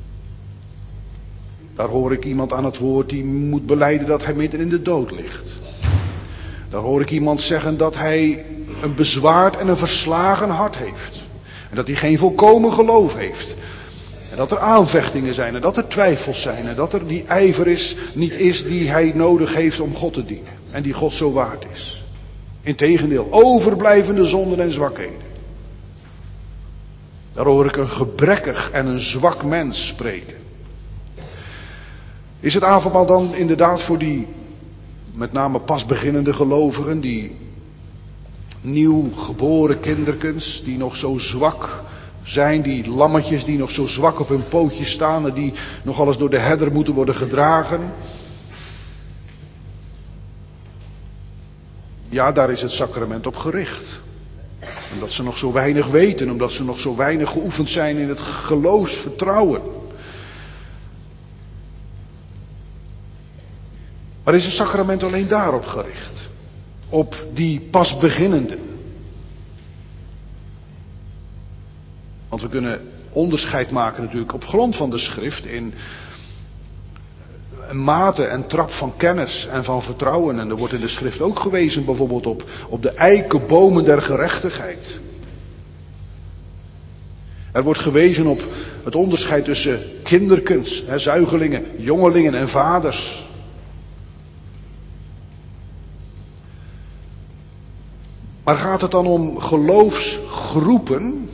Daar hoor ik iemand aan het woord die moet belijden dat hij midden in de dood ligt. Daar hoor ik iemand zeggen dat hij een bezwaard en een verslagen hart heeft. En dat hij geen volkomen geloof heeft. En dat er aanvechtingen zijn en dat er twijfels zijn. En dat er die ijver niet is die hij nodig heeft om God te dienen. En die God zo waard is. Integendeel, overblijvende zonden en zwakheden. Daar hoor ik een gebrekkig en een zwak mens spreken. Is het avondmaal dan inderdaad voor die met name pas beginnende gelovigen, die nieuw geboren kinderkens, die nog zo zwak zijn, die lammetjes die nog zo zwak op hun pootjes staan en die nog alles door de herder moeten worden gedragen? Ja, daar is het sacrament op gericht. Omdat ze nog zo weinig weten, omdat ze nog zo weinig geoefend zijn in het geloofsvertrouwen. Maar is het sacrament alleen daarop gericht? Op die pas beginnenden? Want we kunnen onderscheid maken natuurlijk op grond van de schrift in een mate en trap van kennis en van vertrouwen. En er wordt in de schrift ook gewezen bijvoorbeeld op de eikenbomen der gerechtigheid. Er wordt gewezen op het onderscheid tussen kinderkens, zuigelingen, jongelingen en vaders. Maar gaat het dan om geloofsgroepen?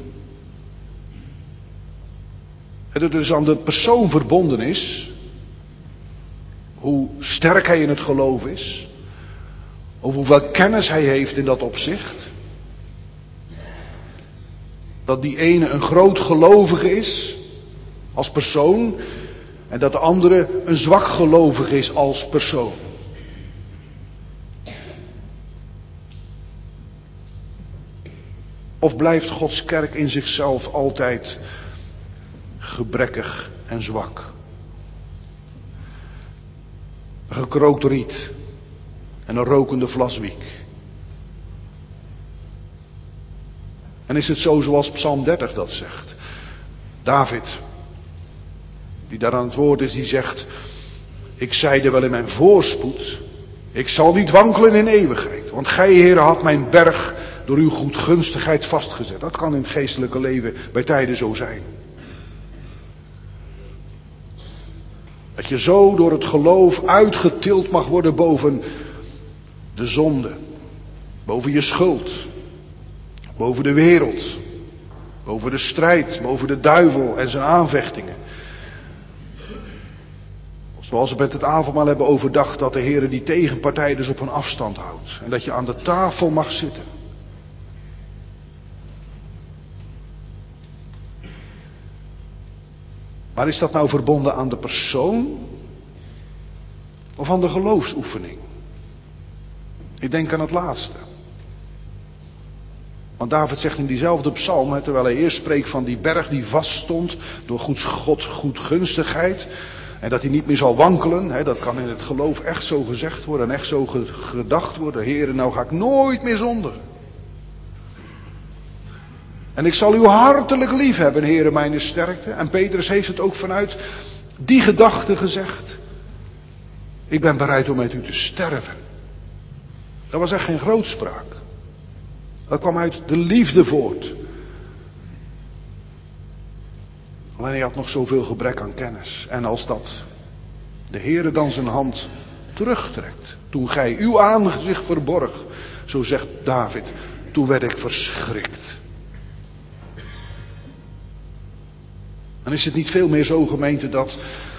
Dat het dus aan de persoon verbonden is. Hoe sterk hij in het geloof is. Of hoeveel kennis hij heeft in dat opzicht. Dat die ene een groot gelovige is als persoon. En dat de andere een zwak gelovige is als persoon. Of blijft Gods kerk in zichzelf altijd gebrekkig en zwak? Een gekrookt riet en een rokende vlaswiek. En is het zo zoals Psalm 30 dat zegt? David, die daar aan het woord is, die zegt: ik zeide wel in mijn voorspoed, ik zal niet wankelen in eeuwigheid. Want gij, Heere, had mijn berg door uw goedgunstigheid vastgezet. Dat kan in het geestelijke leven bij tijden zo zijn. Dat je zo door het geloof uitgetild mag worden boven de zonde. Boven je schuld. Boven de wereld. Boven de strijd. Boven de duivel en zijn aanvechtingen. Zoals we met het avondmaal hebben overdacht, dat de Heer die tegenpartij dus op een afstand houdt. En dat je aan de tafel mag zitten. Maar is dat nou verbonden aan de persoon of aan de geloofsoefening? Ik denk aan het laatste. Want David zegt in diezelfde psalm, terwijl hij eerst spreekt van die berg die vaststond door God goedgunstigheid. En dat hij niet meer zal wankelen. Dat kan in het geloof echt zo gezegd worden en echt zo gedacht worden. Heere, nou ga ik nooit meer zondigen. En ik zal u hartelijk lief hebben, Heere, mijn sterkte. En Petrus heeft het ook vanuit die gedachte gezegd. Ik ben bereid om met u te sterven. Dat was echt geen grootspraak. Dat kwam uit de liefde voort. Alleen hij had nog zoveel gebrek aan kennis. En als dat de Heere dan zijn hand terugtrekt. Toen gij uw aangezicht verborg. Zo zegt David. Toen werd ik verschrikt. Dan is het niet veel meer zo, gemeente, dat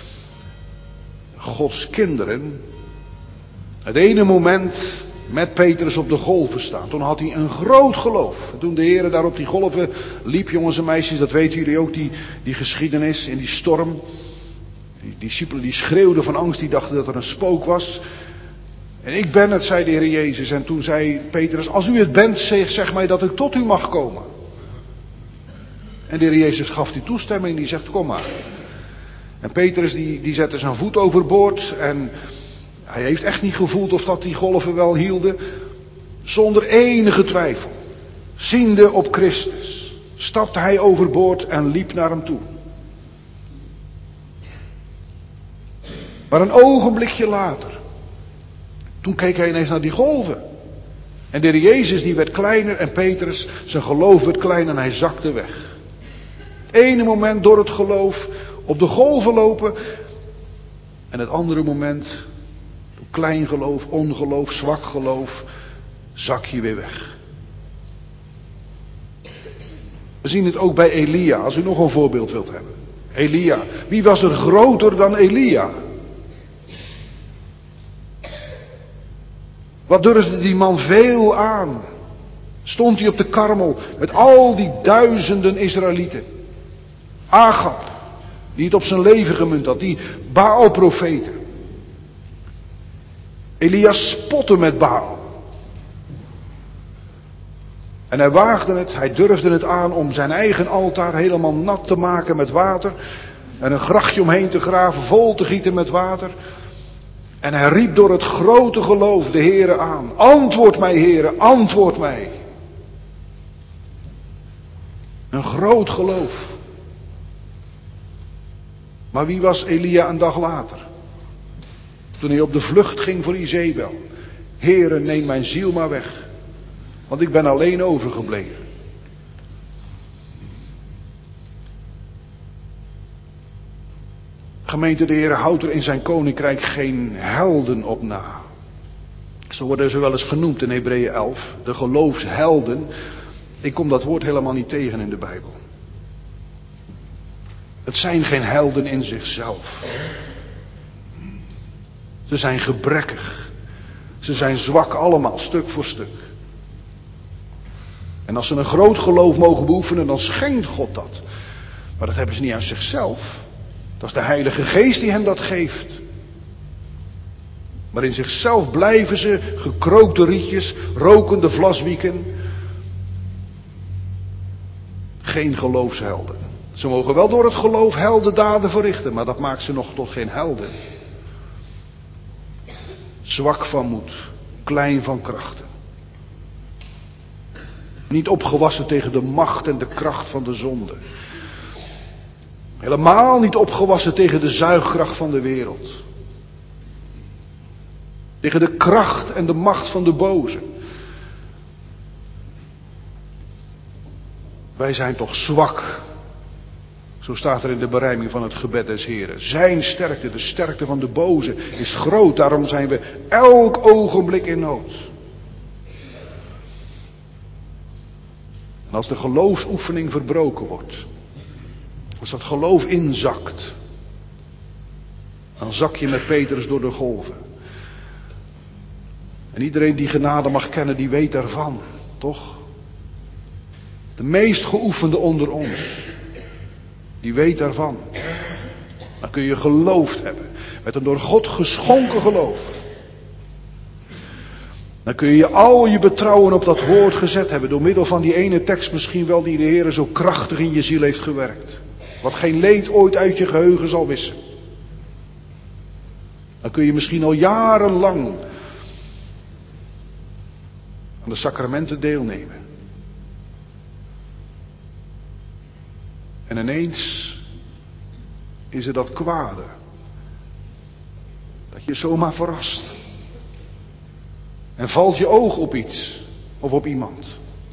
Gods kinderen het ene moment met Petrus op de golven staan. Toen had hij een groot geloof. Toen de Heer daar op die golven liep, jongens en meisjes, dat weten jullie ook, die geschiedenis in die storm. Die discipelen die schreeuwden van angst, die dachten dat er een spook was. En ik ben het, zei de Heer Jezus. En toen zei Petrus, als u het bent, zeg mij dat ik tot u mag komen. En de Heer Jezus gaf die toestemming, die zegt, kom maar. En Petrus die zette zijn voet overboord en hij heeft echt niet gevoeld of dat die golven wel hielden. Zonder enige twijfel, ziende op Christus, stapte hij overboord en liep naar hem toe. Maar een ogenblikje later, toen keek hij ineens naar die golven. En de Heer Jezus die werd kleiner en Petrus, zijn geloof werd kleiner en hij zakte weg. Het ene moment door het geloof op de golven lopen. En het andere moment, door klein geloof, ongeloof, zwak geloof, zak je weer weg. We zien het ook bij Elia, als u nog een voorbeeld wilt hebben. Elia, wie was er groter dan Elia? Wat durfde die man veel aan? Stond hij op de Karmel met al die duizenden Israëlieten. Agab, die het op zijn leven gemunt had, die Baal-profeten. Elia spotte met Baal. En hij waagde het, hij durfde het aan om zijn eigen altaar helemaal nat te maken met water. En een grachtje omheen te graven, vol te gieten met water. En hij riep door het grote geloof de Heere aan. Antwoord mij, Heere, antwoord mij. Een groot geloof. Maar wie was Elia een dag later? Toen hij op de vlucht ging voor Izebel. Heere, neem mijn ziel maar weg. Want ik ben alleen overgebleven. Gemeente, de Heer houdt er in zijn koninkrijk geen helden op na. Zo worden ze wel eens genoemd in Hebreeën 11. De geloofshelden. Ik kom dat woord helemaal niet tegen in de Bijbel. Het zijn geen helden in zichzelf. Ze zijn gebrekkig. Ze zijn zwak allemaal, stuk voor stuk. En als ze een groot geloof mogen beoefenen, dan schenkt God dat. Maar dat hebben ze niet uit zichzelf. Dat is de Heilige Geest die hen dat geeft. Maar in zichzelf blijven ze gekrookte rietjes, rokende vlaswieken. Geen geloofshelden. Ze mogen wel door het geloof heldendaden verrichten, maar dat maakt ze nog tot geen helden. Zwak van moed, klein van krachten. Niet opgewassen tegen de macht en de kracht van de zonde. Helemaal niet opgewassen tegen de zuigkracht van de wereld. Tegen de kracht en de macht van de boze. Wij zijn toch zwak. Zo staat er in de berijming van het gebed des Heren. Zijn sterkte, de sterkte van de boze, is groot. Daarom zijn we elk ogenblik in nood. En als de geloofsoefening verbroken wordt. Als dat geloof inzakt. Dan zak je met Petrus door de golven. En iedereen die genade mag kennen, die weet daarvan. Toch? De meest geoefende onder ons. Die weet daarvan. Dan kun je geloofd hebben. Met een door God geschonken geloof. Dan kun je al je betrouwen op dat woord gezet hebben. Door middel van die ene tekst misschien wel die de Heer zo krachtig in je ziel heeft gewerkt. Wat geen leed ooit uit je geheugen zal wissen. Dan kun je misschien al jarenlang aan de sacramenten deelnemen. En ineens is er dat kwade. Dat je zomaar verrast. En valt je oog op iets. Of op iemand.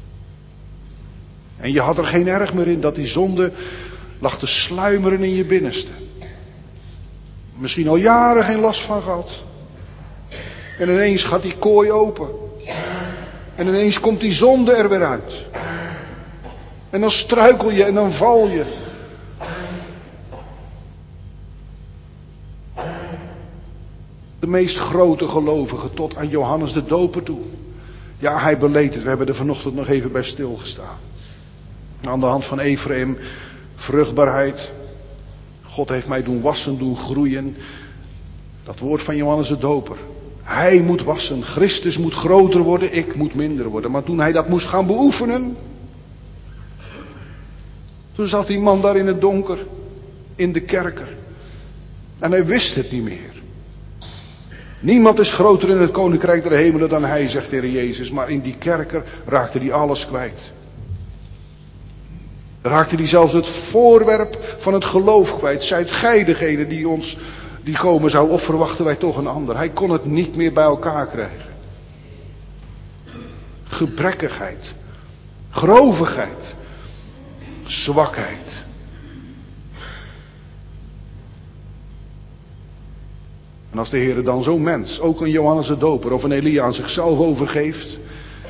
En je had er geen erg meer in dat die zonde lag te sluimeren in je binnenste. Misschien al jaren geen last van gehad. En ineens gaat die kooi open. En ineens komt die zonde er weer uit. En dan struikel je en dan val je. De meest grote gelovige tot aan Johannes de Doper toe. Ja, hij beleed het. We hebben er vanochtend nog even bij stilgestaan. Aan de hand van Efraïm, vruchtbaarheid. God heeft mij doen wassen, doen groeien. Dat woord van Johannes de Doper. Hij moet wassen, Christus moet groter worden, ik moet minder worden. Maar toen hij dat moest gaan beoefenen. Toen zat die man daar in het donker, in de kerker. En hij wist het niet meer. Niemand is groter in het koninkrijk der hemelen dan hij, zegt de Heer Jezus. Maar in die kerker raakte hij alles kwijt. Raakte hij zelfs het voorwerp van het geloof kwijt. Zijt gij degene die komen zou, of verwachten wij toch een ander? Hij kon het niet meer bij elkaar krijgen. Gebrekkigheid. Grovigheid. Zwakheid. En als de Heer dan zo'n mens, ook een Johannes de Doper of een Elia aan zichzelf overgeeft.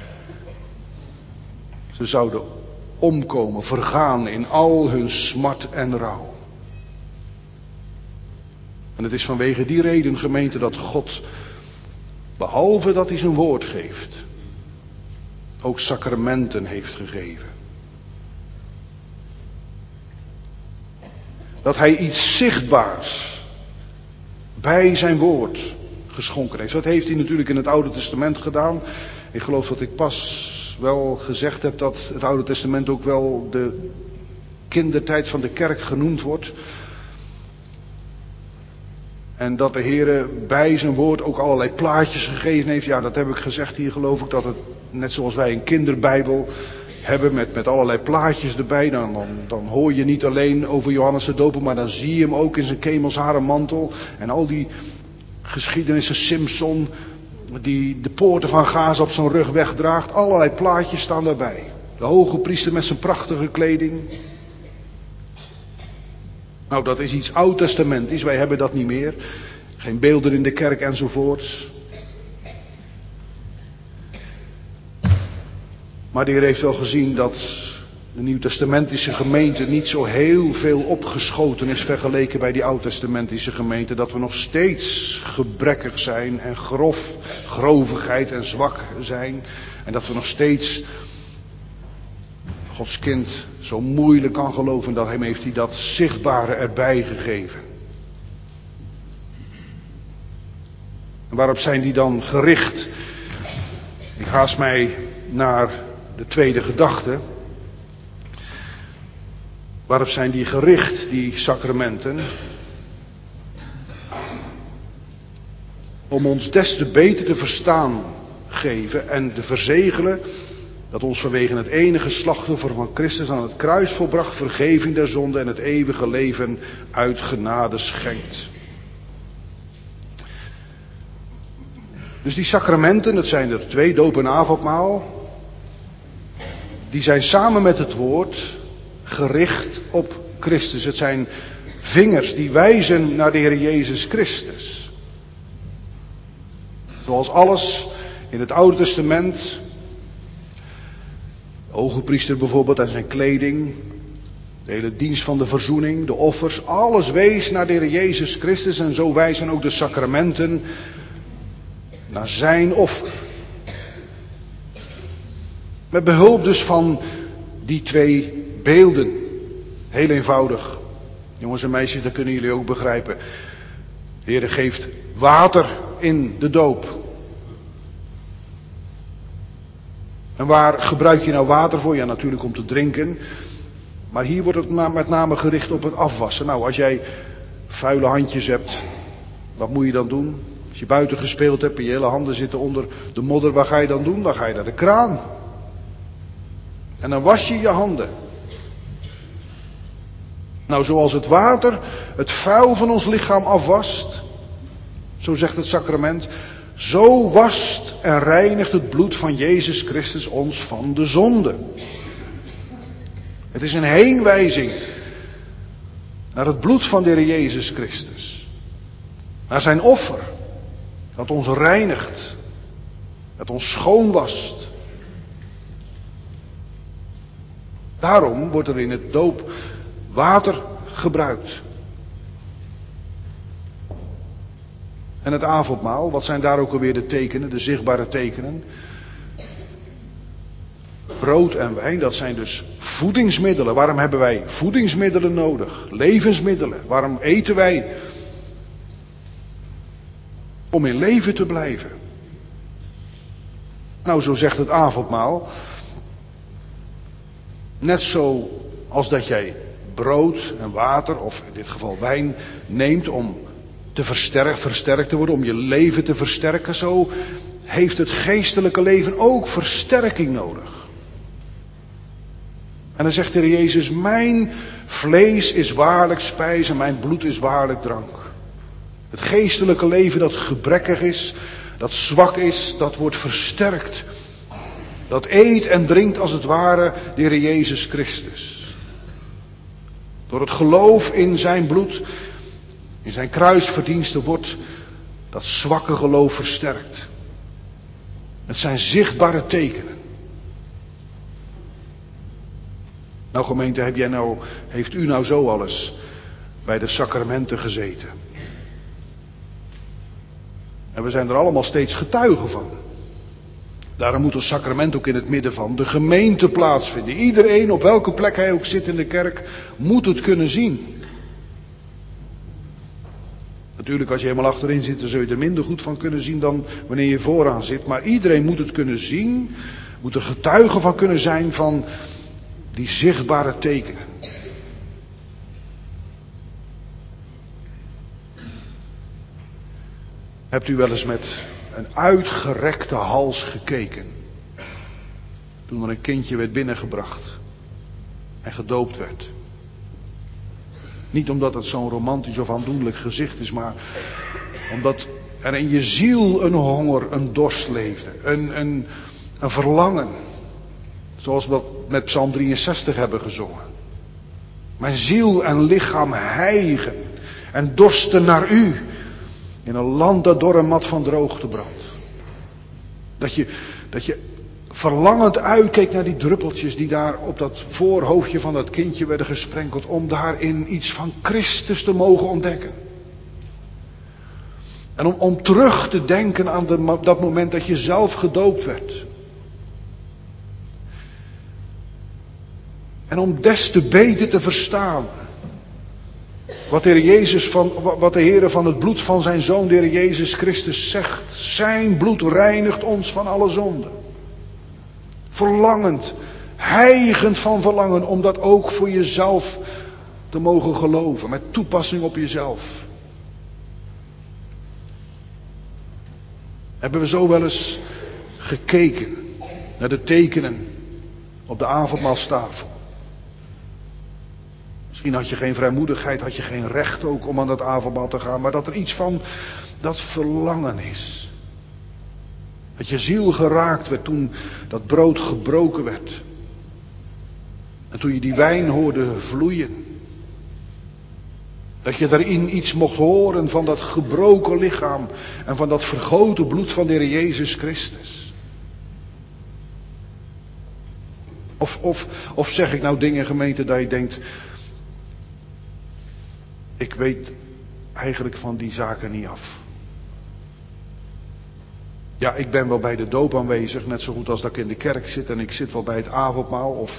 Ze zouden omkomen, vergaan in al hun smart en rouw. En het is vanwege die reden, gemeente, dat God, behalve dat hij zijn woord geeft, ook sacramenten heeft gegeven. Dat hij iets zichtbaars bij zijn woord geschonken heeft. Dat heeft hij natuurlijk in het Oude Testament gedaan. Ik geloof dat ik pas wel gezegd heb dat het Oude Testament ook wel de kindertijd van de kerk genoemd wordt. En dat de Heer bij zijn woord ook allerlei plaatjes gegeven heeft. Ja, dat heb ik gezegd hier, geloof ik, dat het net zoals wij een kinderbijbel hebben met allerlei plaatjes erbij. Dan hoor je niet alleen over Johannes de Doper, maar dan zie je hem ook in zijn kemelsharen mantel. En al die geschiedenissen, Simson, die de poorten van Gaza op zijn rug wegdraagt. Allerlei plaatjes staan daarbij. De hoge priester met zijn prachtige kleding. Nou, dat is iets oud-testamentisch. Wij hebben dat niet meer. Geen beelden in de kerk enzovoorts. Maar de Heer heeft wel gezien dat de nieuwtestamentische gemeente niet zo heel veel opgeschoten is vergeleken bij die oud-testamentische gemeente. Dat we nog steeds gebrekkig zijn en grovigheid en zwak zijn. En dat we nog steeds Gods kind zo moeilijk kan geloven. Dat hem heeft hij dat zichtbare erbij gegeven. En waarop zijn die dan gericht? Ik haast mij naar de tweede gedachte. Waarop zijn die gericht, die sacramenten? Om ons des te beter te verstaan geven en te verzegelen dat ons vanwege het enige slachtoffer van Christus aan het kruis volbracht vergeving der zonde en het eeuwige leven uit genade schenkt. Dus die sacramenten, dat zijn er 2, doop en avondmaal, die zijn samen met het woord gericht op Christus. Het zijn vingers die wijzen naar de Heer Jezus Christus. Zoals alles in het Oude Testament, de hogepriester bijvoorbeeld en zijn kleding, de hele dienst van de verzoening, de offers, alles wees naar de Heer Jezus Christus en zo wijzen ook de sacramenten naar zijn offer. Met behulp dus van die 2 beelden. Heel eenvoudig. Jongens en meisjes, dat kunnen jullie ook begrijpen. De Heer geeft water in de doop. En waar gebruik je nou water voor? Ja, natuurlijk om te drinken. Maar hier wordt het met name gericht op het afwassen. Nou, als jij vuile handjes hebt, wat moet je dan doen? Als je buiten gespeeld hebt en je hele handen zitten onder de modder, wat ga je dan doen? Dan ga je naar de kraan. En dan was je je handen. Nou, zoals het water het vuil van ons lichaam afwast, zo zegt het sacrament, zo wast en reinigt het bloed van Jezus Christus ons van de zonde. Het is een heenwijzing naar het bloed van de Heer Jezus Christus. Naar zijn offer, dat ons reinigt, dat ons schoonwast. Daarom wordt er in het doop water gebruikt. En het avondmaal, wat zijn daar ook alweer de tekenen, de zichtbare tekenen? Brood en wijn, dat zijn dus voedingsmiddelen. Waarom hebben wij voedingsmiddelen nodig? Levensmiddelen. Waarom eten wij? Om in leven te blijven. Nou, zo zegt het avondmaal. Net zo als dat jij brood en water, of in dit geval wijn, neemt om te versterkt te worden, om je leven te versterken, zo heeft het geestelijke leven ook versterking nodig. En dan zegt de Heer Jezus, mijn vlees is waarlijk spijs en mijn bloed is waarlijk drank. Het geestelijke leven dat gebrekkig is, dat zwak is, dat wordt versterkt. Dat eet en drinkt als het ware de Heer Jezus Christus. Door het geloof in zijn bloed, in zijn kruisverdiensten wordt dat zwakke geloof versterkt. Het zijn zichtbare tekenen. Nou gemeente, heeft u nou zo alles bij de sacramenten gezeten? En we zijn er allemaal steeds getuigen van. Daarom moet een sacrament ook in het midden van de gemeente plaatsvinden. Iedereen, op welke plek hij ook zit in de kerk, moet het kunnen zien. Natuurlijk, als je helemaal achterin zit, dan zul je er minder goed van kunnen zien dan wanneer je vooraan zit. Maar iedereen moet het kunnen zien, moet er getuige van kunnen zijn van die zichtbare tekenen. Hebt u wel eens met een uitgerekte hals gekeken? Toen er een kindje werd binnengebracht en gedoopt werd. Niet omdat het zo'n romantisch of aandoenlijk gezicht is, maar omdat er in je ziel een honger, een dorst leefde. Een verlangen. Zoals we dat met Psalm 63 hebben gezongen. Mijn ziel en lichaam hijgen en dorsten naar u. In een land dat door een mat van droogte brandt. Dat je verlangend uitkeek naar die druppeltjes die daar op dat voorhoofdje van dat kindje werden gesprenkeld. Om daarin iets van Christus te mogen ontdekken. En om terug te denken aan dat moment dat je zelf gedoopt werd. En om des te beter te verstaan wat de Heer van het bloed van zijn Zoon, de Heer Jezus Christus, zegt. Zijn bloed reinigt ons van alle zonde. Verlangend, hijgend van verlangen om dat ook voor jezelf te mogen geloven. Met toepassing op jezelf. Hebben we zo wel eens gekeken naar de tekenen op de avondmaalstafel? Misschien had je geen vrijmoedigheid, had je geen recht ook om aan dat avondmaal te gaan. Maar dat er iets van dat verlangen is. Dat je ziel geraakt werd toen dat brood gebroken werd. En toen je die wijn hoorde vloeien. Dat je daarin iets mocht horen van dat gebroken lichaam. En van dat vergoten bloed van de Heer Jezus Christus. Of zeg ik nou dingen, gemeente, dat je denkt... Ik weet eigenlijk van die zaken niet af. Ja, ik ben wel bij de doop aanwezig, net zo goed als dat ik in de kerk zit. En ik zit wel bij het avondmaal.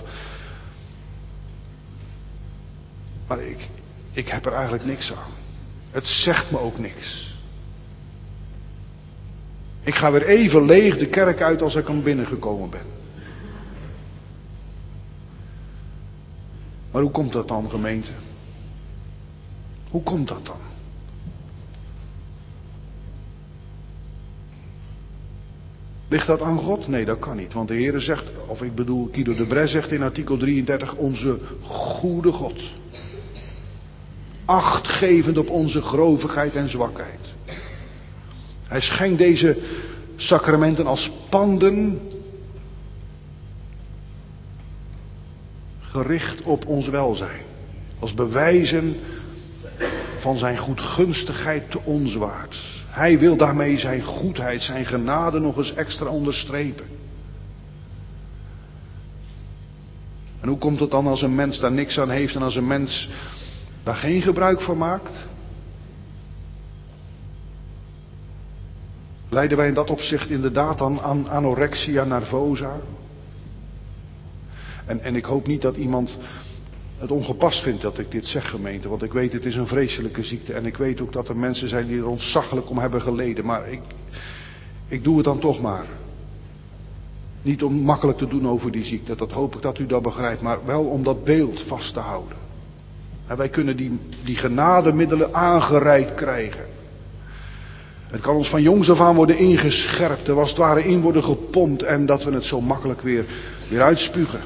Maar ik heb er eigenlijk niks aan. Het zegt me ook niks. Ik ga weer even leeg de kerk uit als ik er binnengekomen ben. Maar hoe komt dat dan, gemeente? Hoe komt dat dan? Ligt dat aan God? Nee, dat kan niet. Want de Heere zegt, of ik bedoel, Guido de Bres zegt in artikel 33, onze goede God. Achtgevend op onze grovigheid en zwakheid. Hij schenkt deze sacramenten als panden gericht op ons welzijn. Als bewijzen van zijn goedgunstigheid te onzwaarts. Hij wil daarmee zijn goedheid, zijn genade nog eens extra onderstrepen. En hoe komt het dan als een mens daar niks aan heeft en als een mens daar geen gebruik van maakt? Lijden wij in dat opzicht inderdaad dan aan anorexia nervosa? En ik hoop niet dat iemand het ongepast vindt dat ik dit zeg, gemeente. Want ik weet, het is een vreselijke ziekte. En ik weet ook dat er mensen zijn die er ontzaglijk om hebben geleden. Maar ik doe het dan toch maar. Niet om makkelijk te doen over die ziekte. Dat hoop ik dat u dat begrijpt. Maar wel om dat beeld vast te houden. En wij kunnen die genademiddelen aangereikt krijgen. Het kan ons van jongs af aan worden ingescherpt. Er als het ware in worden gepompt. En dat we het zo makkelijk weer uitspugen.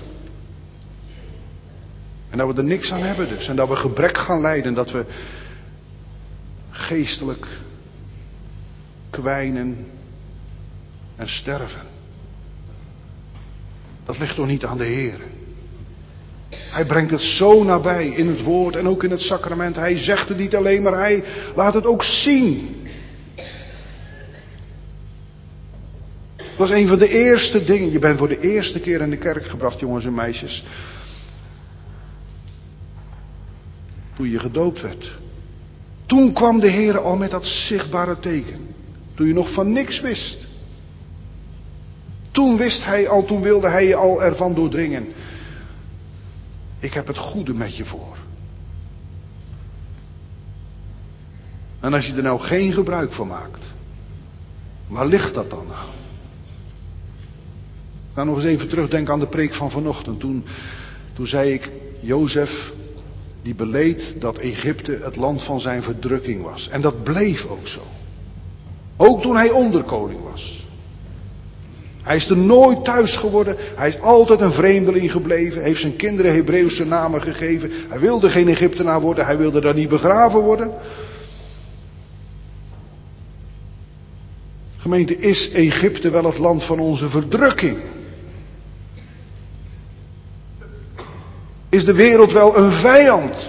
En dat we er niks aan hebben dus. En dat we gebrek gaan lijden. Dat we geestelijk kwijnen en sterven. Dat ligt toch niet aan de Heer. Hij brengt het zo nabij in het woord en ook in het sacrament. Hij zegt het niet alleen, maar hij laat het ook zien. Dat was een van de eerste dingen. Je bent voor de eerste keer in de kerk gebracht, jongens en meisjes. Toen je gedoopt werd. Toen kwam de Heer al met dat zichtbare teken. Toen je nog van niks wist. Toen wist hij al, toen wilde hij je al ervan doordringen. Ik heb het goede met je voor. En als je er nou geen gebruik van maakt. Waar ligt dat dan nou? Ik ga nog eens even terugdenken aan de preek van vanochtend. Toen zei ik, Jozef die beleed dat Egypte het land van zijn verdrukking was. En dat bleef ook zo. Ook toen hij onderkoning was. Hij is er nooit thuis geworden. Hij is altijd een vreemdeling gebleven. Heeft zijn kinderen Hebreeuwse namen gegeven. Hij wilde geen Egyptenaar worden. Hij wilde daar niet begraven worden. Gemeente, is Egypte wel het land van onze verdrukking? Is de wereld wel een vijand?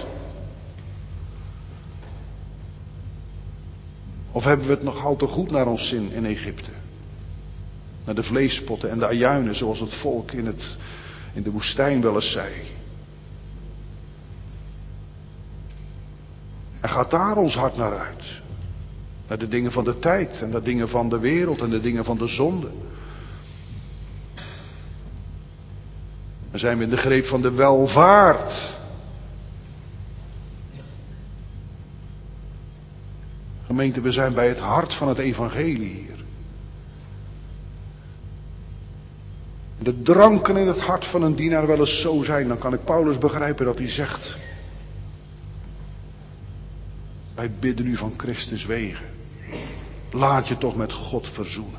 Of hebben we het nog altijd goed naar ons zin in Egypte? Naar de vleespotten en de ajuinen, zoals het volk in de woestijn wel eens zei. En gaat daar ons hart naar uit? Naar de dingen van de tijd en de dingen van de wereld en de dingen van de zonde. Dan zijn we in de greep van de welvaart. Gemeente, we zijn bij het hart van het evangelie hier. De dranken in het hart van een dienaar wel eens zo zijn, dan kan ik Paulus begrijpen dat hij zegt: wij bidden u van Christus wegen. Laat je toch met God verzoenen.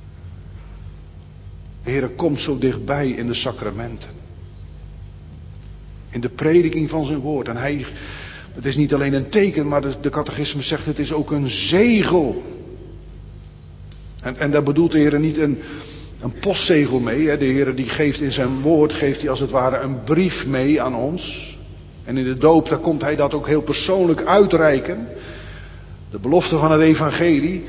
De Heere komt zo dichtbij in de sacramenten. In de prediking van zijn woord. En het is niet alleen een teken, maar de catechisme zegt het is ook een zegel. En daar bedoelt de Heere niet een postzegel mee. Hè. De Heere die geeft in zijn woord, geeft hij als het ware een brief mee aan ons. En in de doop, daar komt hij dat ook heel persoonlijk uitreiken. De belofte van het evangelie.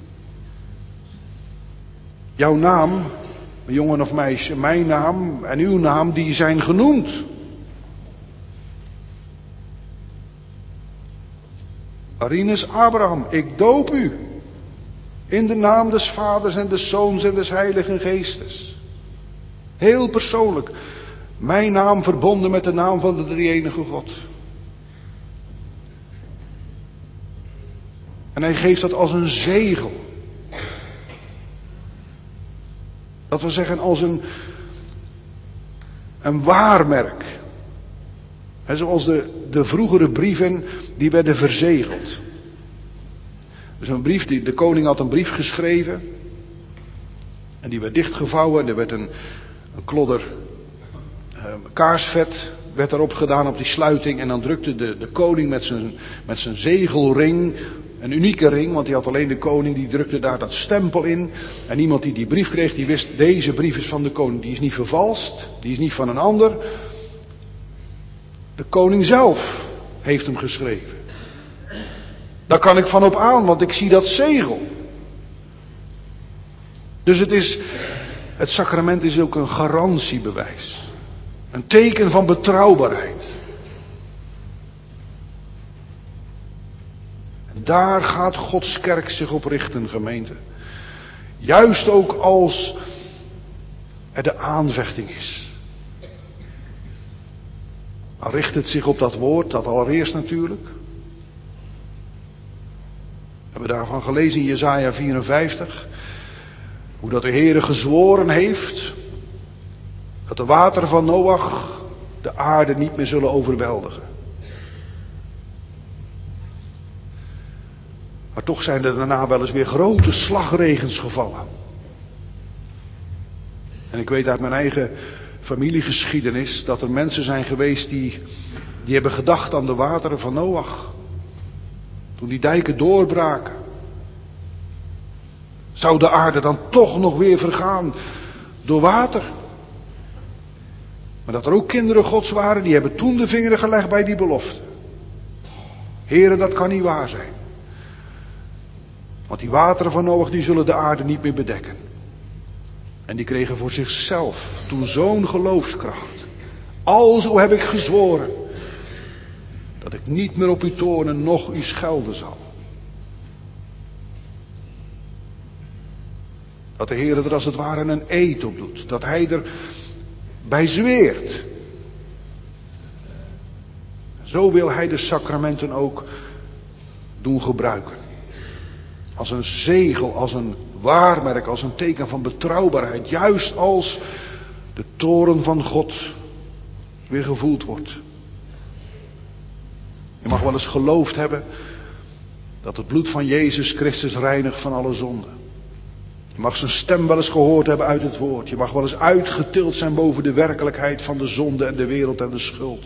Jouw naam, jongen of meisje, mijn naam en uw naam, die zijn genoemd. Arinus Abraham, ik doop u. In de naam des Vaders en des Zoons en des Heiligen Geestes. Heel persoonlijk. Mijn naam verbonden met de naam van de drie-enige God. En hij geeft dat als een zegel. Dat wil zeggen als een waarmerk. He, zoals de vroegere brieven, die werden verzegeld. Dus een brief, de koning had een brief geschreven. En die werd dichtgevouwen en er werd een klodder kaarsvet werd erop gedaan op die sluiting. En dan drukte de koning met zijn zegelring, een unieke ring, want die had alleen de koning, die drukte daar dat stempel in. En iemand die die brief kreeg, die wist, deze brief is van de koning. Die is niet vervalst, die is niet van een ander. De koning zelf heeft hem geschreven. Daar kan ik van op aan, want ik zie dat zegel. Dus het sacrament is ook een garantiebewijs. Een teken van betrouwbaarheid. En daar gaat Gods kerk zich op richten, gemeente. Juist ook als er de aanvechting is. Dan richt het zich op dat woord, dat allereerst natuurlijk. We hebben daarvan gelezen in Jesaja 54. Hoe dat de Heere gezworen heeft dat de wateren van Noach de aarde niet meer zullen overweldigen. Maar toch zijn er daarna wel eens weer grote slagregens gevallen. En ik weet uit mijn eigen familiegeschiedenis dat er mensen zijn geweest die hebben gedacht aan de wateren van Noach. Toen die dijken doorbraken. Zou de aarde dan toch nog weer vergaan door water? Maar dat er ook kinderen Gods waren, die hebben toen de vingeren gelegd bij die belofte. Heren, dat kan niet waar zijn. Want die wateren van Noach, die zullen de aarde niet meer bedekken. En die kregen voor zichzelf toen zo'n geloofskracht. Alzo heb ik gezworen, dat ik niet meer op u toornen, noch u schelden zal. Dat de Heer er als het ware een eed op doet. Dat hij er bij zweert. Zo wil hij de sacramenten ook doen gebruiken. Als een zegel, als een waarmerk, als een teken van betrouwbaarheid. Juist als de toorn van God weer gevoeld wordt. Je mag wel eens geloofd hebben dat het bloed van Jezus Christus reinigt van alle zonde. Je mag zijn stem wel eens gehoord hebben uit het woord. Je mag wel eens uitgetild zijn boven de werkelijkheid van de zonde en de wereld en de schuld.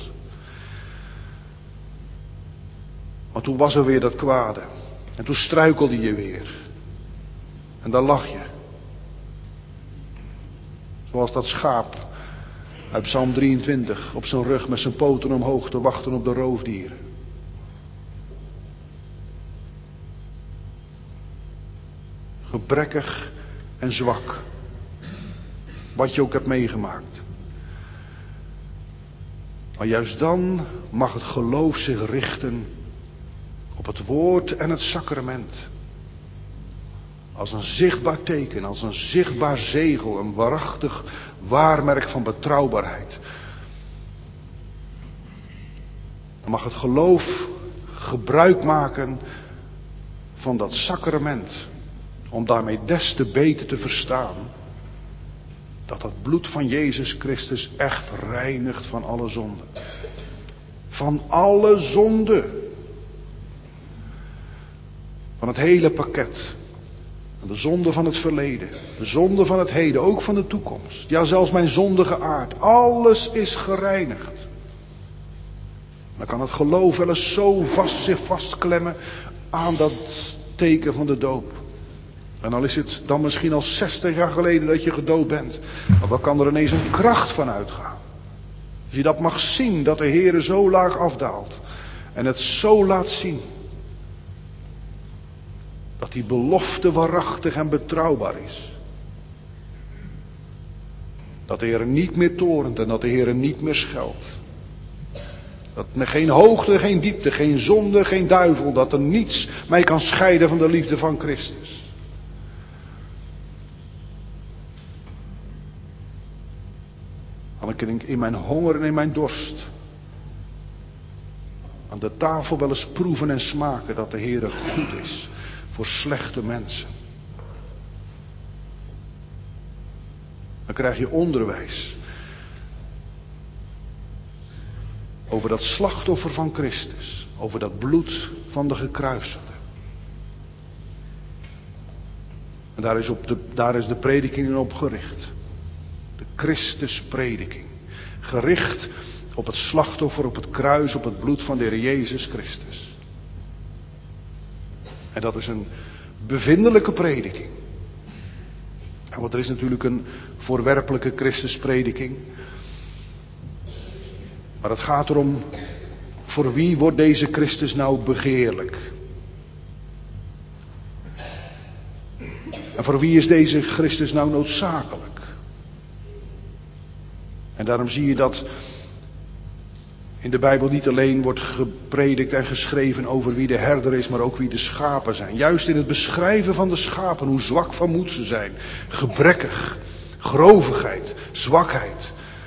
Maar toen was er weer dat kwade. En toen struikelde je weer. En dan lag je. Zoals dat schaap uit Psalm 23 op zijn rug met zijn poten omhoog te wachten op de roofdieren. Gebrekkig en zwak. Wat je ook hebt meegemaakt. Maar juist dan mag het geloof zich richten op het woord en het sacrament. Als een zichtbaar teken, als een zichtbaar zegel, een waarachtig waarmerk van betrouwbaarheid. Dan mag het geloof gebruik maken van dat sacrament. Om daarmee des te beter te verstaan dat het bloed van Jezus Christus echt reinigt van alle zonde. Van alle zonde. Van het hele pakket. De zonde van het verleden. De zonde van het heden. Ook van de toekomst. Ja, zelfs mijn zondige aard. Alles is gereinigd. Dan kan het geloof wel eens zo zich vastklemmen aan dat teken van de doop. En al is het dan misschien al 60 jaar geleden dat je gedood bent. Maar dan kan er ineens een kracht van uitgaan. Als je dat mag zien, dat de Heere zo laag afdaalt. En het zo laat zien. Dat die belofte waarachtig en betrouwbaar is. Dat de Heere niet meer torent en dat de Heere niet meer scheldt. Dat er geen hoogte, geen diepte, geen zonde, geen duivel. Dat er niets mij kan scheiden van de liefde van Christus. Dan kan ik in mijn honger en in mijn dorst aan de tafel wel eens proeven en smaken dat de Heere goed is voor slechte mensen. Dan krijg je onderwijs over dat slachtoffer van Christus, over dat bloed van de gekruisigde. En daar is de prediking op gericht. De Christusprediking. Gericht op het slachtoffer, op het kruis, op het bloed van de Heer Jezus Christus. En dat is een bevindelijke prediking. Want er is natuurlijk een voorwerpelijke Christusprediking. Maar het gaat erom, voor wie wordt deze Christus nou begeerlijk? En voor wie is deze Christus nou noodzakelijk? En daarom zie je dat in de Bijbel niet alleen wordt gepredikt en geschreven over wie de herder is, maar ook wie de schapen zijn. Juist in het beschrijven van de schapen, hoe zwak van moed ze zijn. Gebrekkig, grovigheid, zwakheid.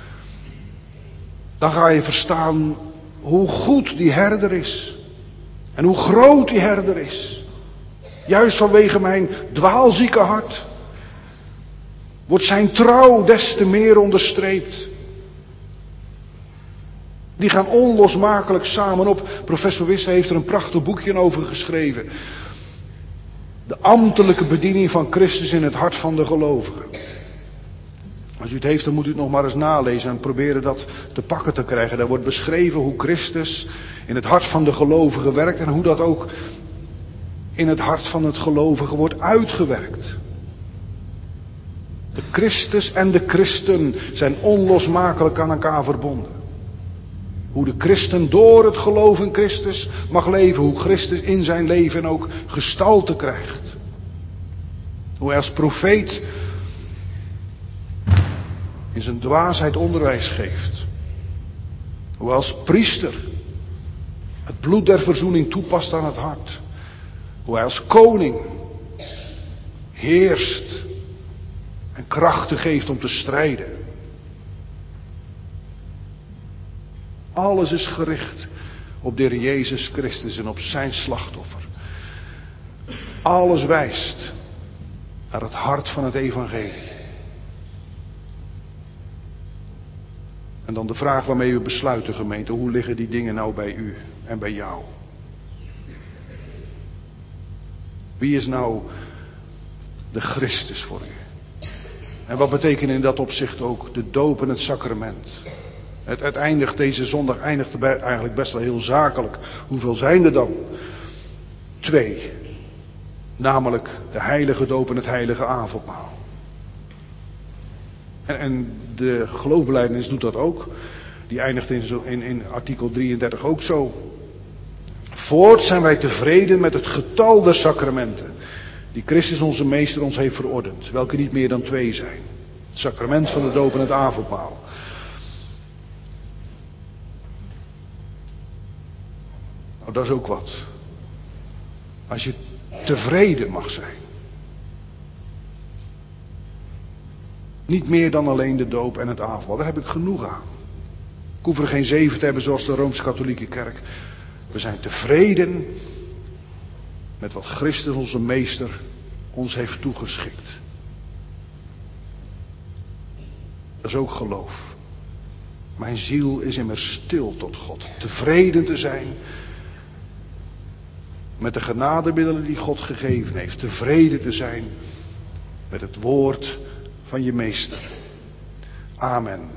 Dan ga je verstaan hoe goed die herder is. En hoe groot die herder is. Juist vanwege mijn dwaalzieke hart wordt zijn trouw des te meer onderstreept. Die gaan onlosmakelijk samen op. Professor Wisse heeft er een prachtig boekje over geschreven. De ambtelijke bediening van Christus in het hart van de gelovigen. Als u het heeft, dan moet u het nog maar eens nalezen en proberen dat te pakken te krijgen. Daar wordt beschreven hoe Christus in het hart van de gelovigen werkt en hoe dat ook in het hart van het gelovige wordt uitgewerkt. De Christus en de christen zijn onlosmakelijk aan elkaar verbonden. Hoe de christen door het geloof in Christus mag leven. Hoe Christus in zijn leven ook gestalte krijgt. Hoe hij als profeet in zijn dwaasheid onderwijs geeft. Hoe hij als priester het bloed der verzoening toepast aan het hart. Hoe hij als koning heerst en krachten geeft om te strijden. Alles is gericht op de Heer Jezus Christus en op zijn slachtoffer. Alles wijst naar het hart van het evangelie. En dan de vraag waarmee we besluiten, gemeente, hoe liggen die dingen nou bij u en bij jou? Wie is nou de Christus voor u. En wat betekent in dat opzicht ook de doop en het sacrament? Het eindigt, deze zondag eindigt eigenlijk best wel heel zakelijk. Hoeveel zijn er dan? 2. Namelijk de heilige doop en het heilige avondmaal. En de geloofbelijdenis doet dat ook. Die eindigt in artikel 33 ook zo. Voorts zijn wij tevreden met het getal der sacramenten die Christus onze Meester ons heeft verordend, welke niet meer dan 2 zijn. Het sacrament van de doop en het avondmaal. Nou, dat is ook wat. Als je tevreden mag zijn. Niet meer dan alleen de doop en het avondmaal. Daar heb ik genoeg aan. Ik hoef er geen 7 te hebben zoals de Rooms-Katholieke Kerk. We zijn tevreden met wat Christus onze Meester ons heeft toegeschikt. Dat is ook geloof. Mijn ziel is immers stil tot God. Tevreden te zijn met de genademiddelen die God gegeven heeft. Tevreden te zijn met het woord van je Meester. Amen.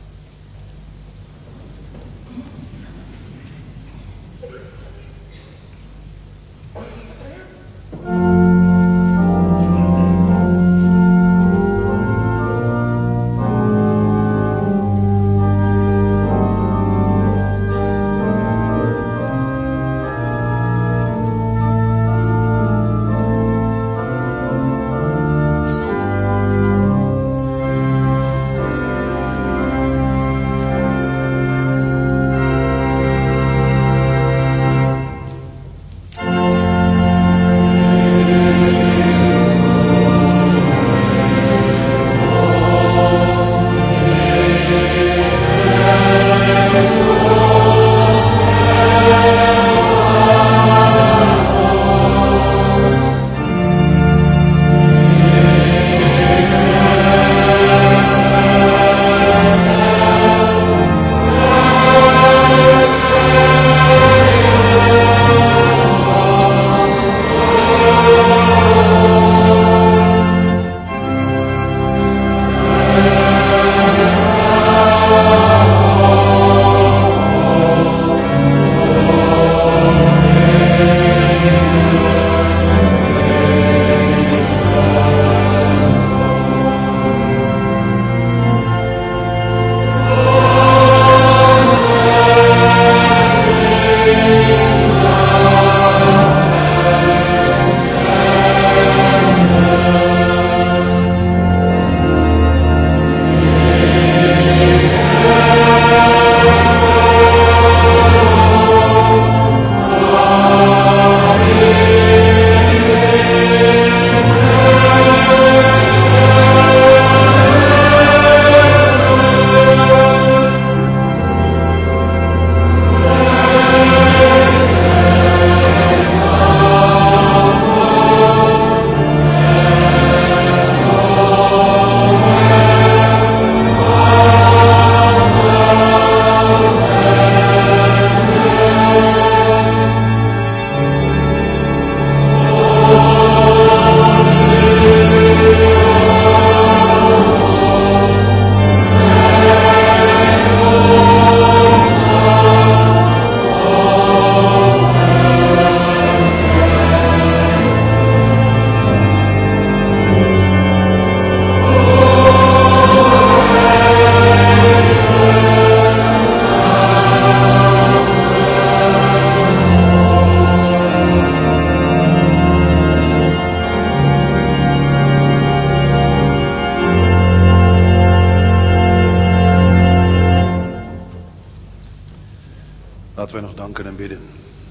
Laten wij nog danken en bidden.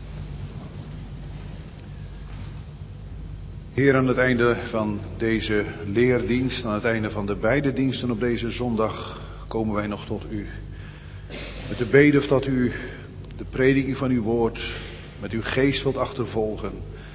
Heer, aan het einde van deze leerdienst, aan het einde van de beide diensten op deze zondag, komen wij nog tot u. Met de bede of dat u de prediking van uw woord met uw geest wilt achtervolgen.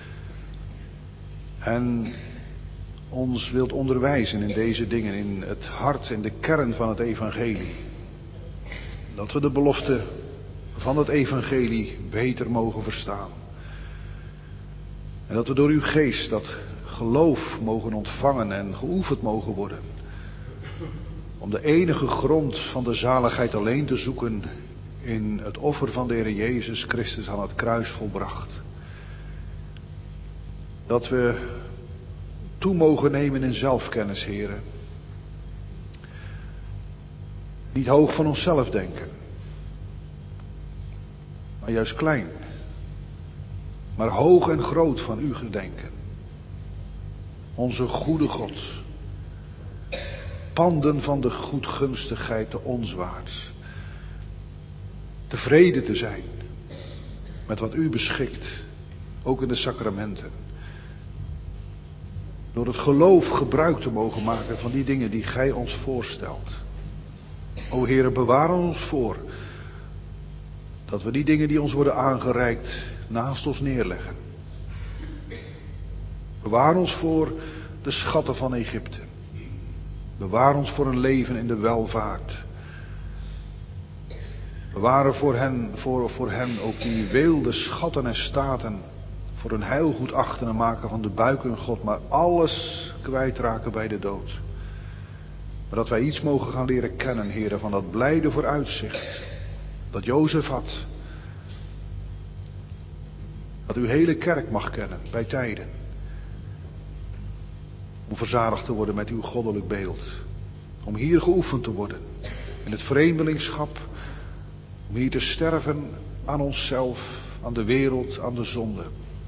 En ons wilt onderwijzen in deze dingen, in het hart en de kern van het evangelie. Dat we de belofte van het evangelie beter mogen verstaan. En dat we door uw geest dat geloof mogen ontvangen en geoefend mogen worden. Om de enige grond van de zaligheid alleen te zoeken in het offer van de Heer Jezus Christus aan het kruis volbracht. Dat we toe mogen nemen in zelfkennis, Heren. Niet hoog van onszelf denken, maar juist klein. Maar hoog en groot van u gedenken. Onze goede God. Panden van de goedgunstigheid te ons waard. Tevreden te zijn met wat u beschikt, ook in de sacramenten. Door het geloof gebruik te mogen maken van die dingen die gij ons voorstelt. O Heere, bewaar ons voor dat we die dingen die ons worden aangereikt naast ons neerleggen. Bewaar ons voor de schatten van Egypte. Bewaar ons voor een leven in de welvaart. Bewaar voor hen ook die weelde schatten en staten voor hun heilgoed achten en maken van de buik hun God, maar alles kwijtraken bij de dood. Maar dat wij iets mogen gaan leren kennen, Heere, van dat blijde vooruitzicht dat Jozef had. Dat uw hele kerk mag kennen bij tijden. Om verzadigd te worden met uw goddelijk beeld. Om hier geoefend te worden in het vreemdelingschap. Om hier te sterven aan onszelf, aan de wereld, aan de zonde.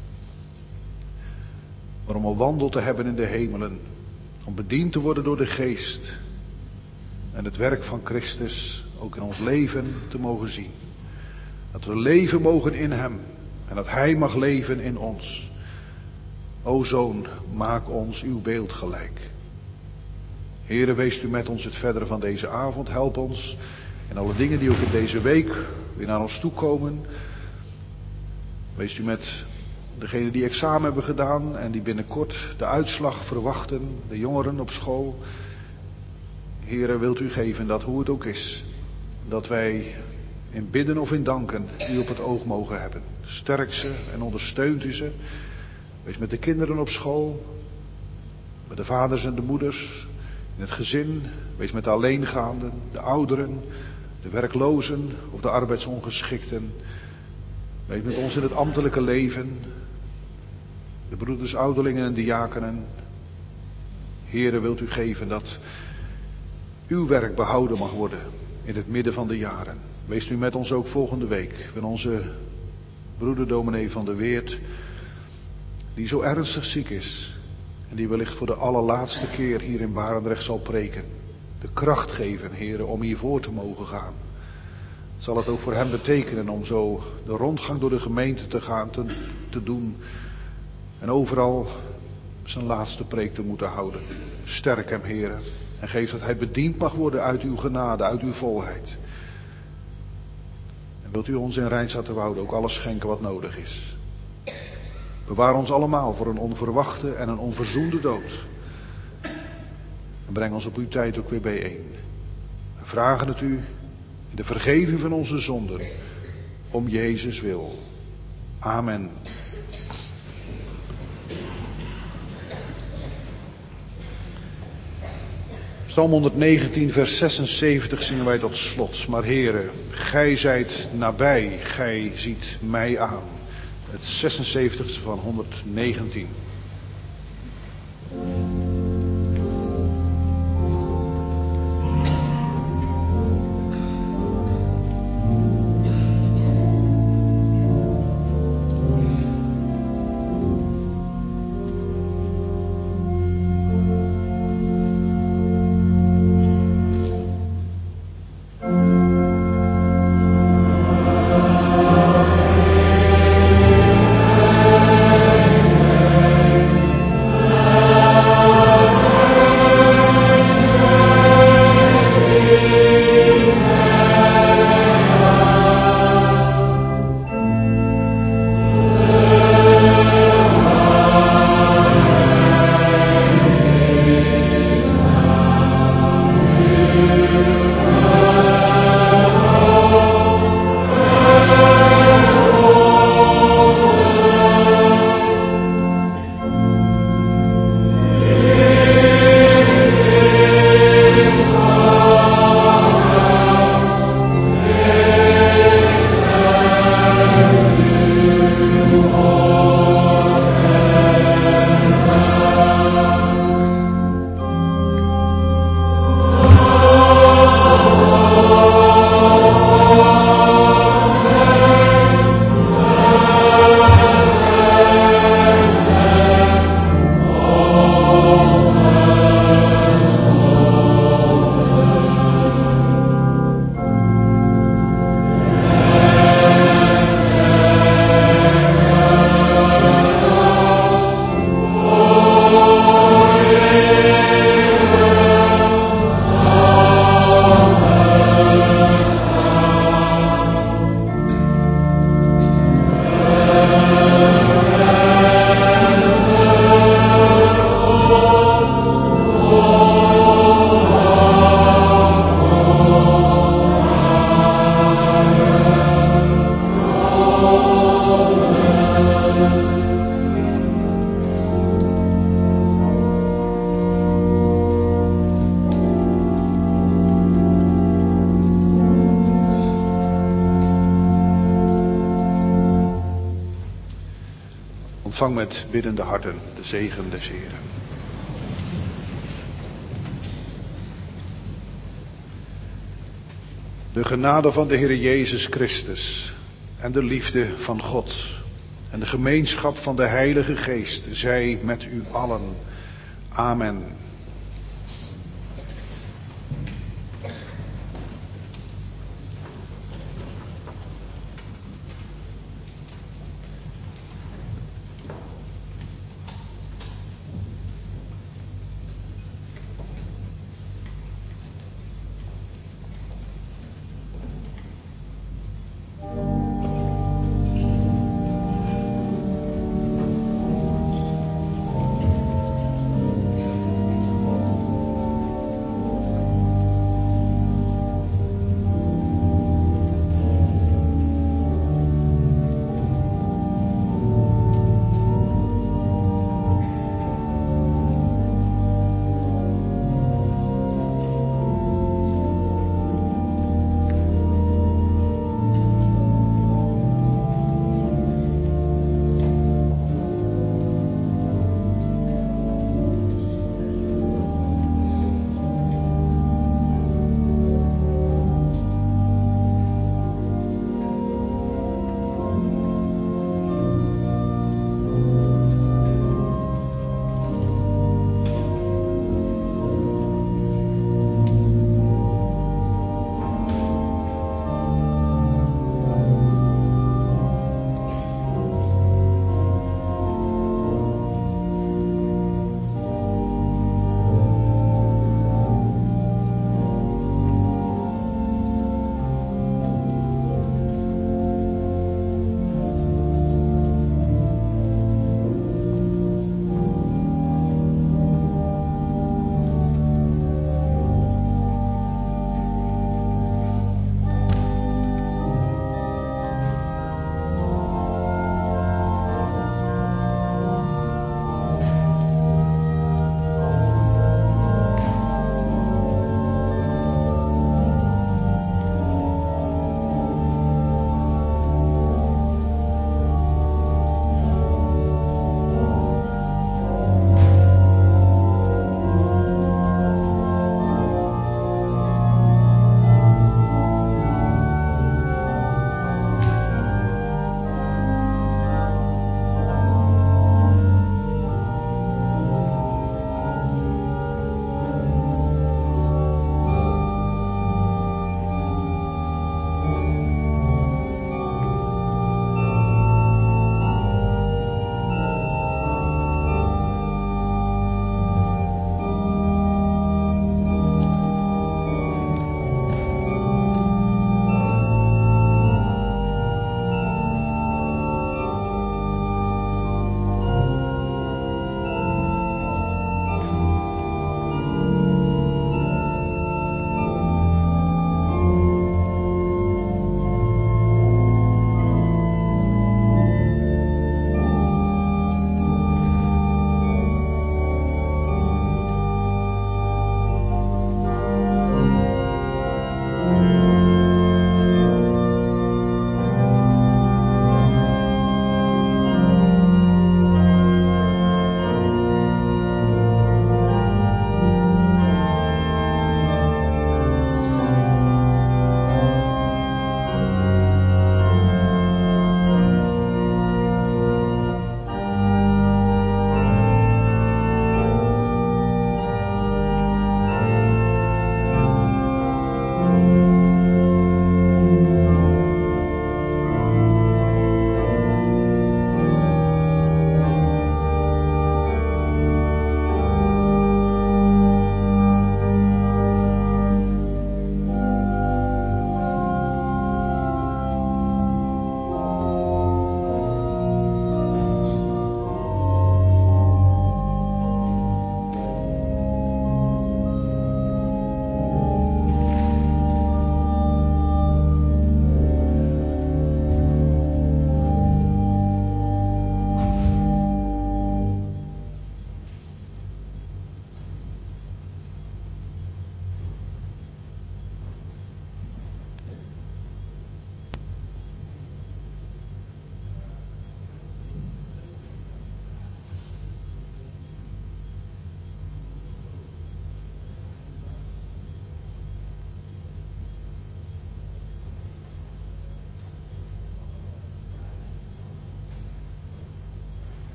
Maar om een wandel te hebben in de hemelen. Om bediend te worden door de geest. En het werk van Christus ook in ons leven te mogen zien. Dat we leven mogen in hem. En dat hij mag leven in ons. O Zoon, maak ons uw beeld gelijk. Heere, wees u met ons het verdere van deze avond. Help ons in alle dingen die ook in deze week weer naar ons toe komen. Wees u met degenen die examen hebben gedaan en die binnenkort de uitslag verwachten. De jongeren op school. Heere, wilt u geven dat hoe het ook is. Dat wij in bidden of in danken u op het oog mogen hebben. Sterk ze en ondersteunt u ze. Wees met de kinderen op school. Met de vaders en de moeders. In het gezin. Wees met de alleengaanden. De ouderen. De werklozen of de arbeidsongeschikten. Wees met ons in het ambtelijke leven. De broeders, ouderlingen en diakenen. Heere, wilt u geven dat uw werk behouden mag worden in het midden van de jaren. Wees nu met ons ook volgende week. Van onze broeder dominee van der Weert, die zo ernstig ziek is. En die wellicht voor de allerlaatste keer hier in Barendrecht zal preken. De kracht geven, heren, om hiervoor te mogen gaan. Zal het ook voor hem betekenen om zo de rondgang door de gemeente te gaan, te doen. En overal zijn laatste preek te moeten houden. Sterk hem, heren. En geef dat hij bediend mag worden uit uw genade, uit uw volheid. En wilt u ons in Rijnstaterwoude ook alles schenken wat nodig is. Bewaar ons allemaal voor een onverwachte en een onverzoende dood. En breng ons op uw tijd ook weer bijeen. We vragen het u in de vergeving van onze zonden. Om Jezus wil. Amen. Psalm 119 vers 76 zingen wij tot slot. Maar Heere, gij zijt nabij, gij ziet mij aan. Het 76ste van 119. Ontvang met biddende harten de zegen des Heren. De genade van de Heer Jezus Christus en de liefde van God en de gemeenschap van de Heilige Geest zij met u allen. Amen.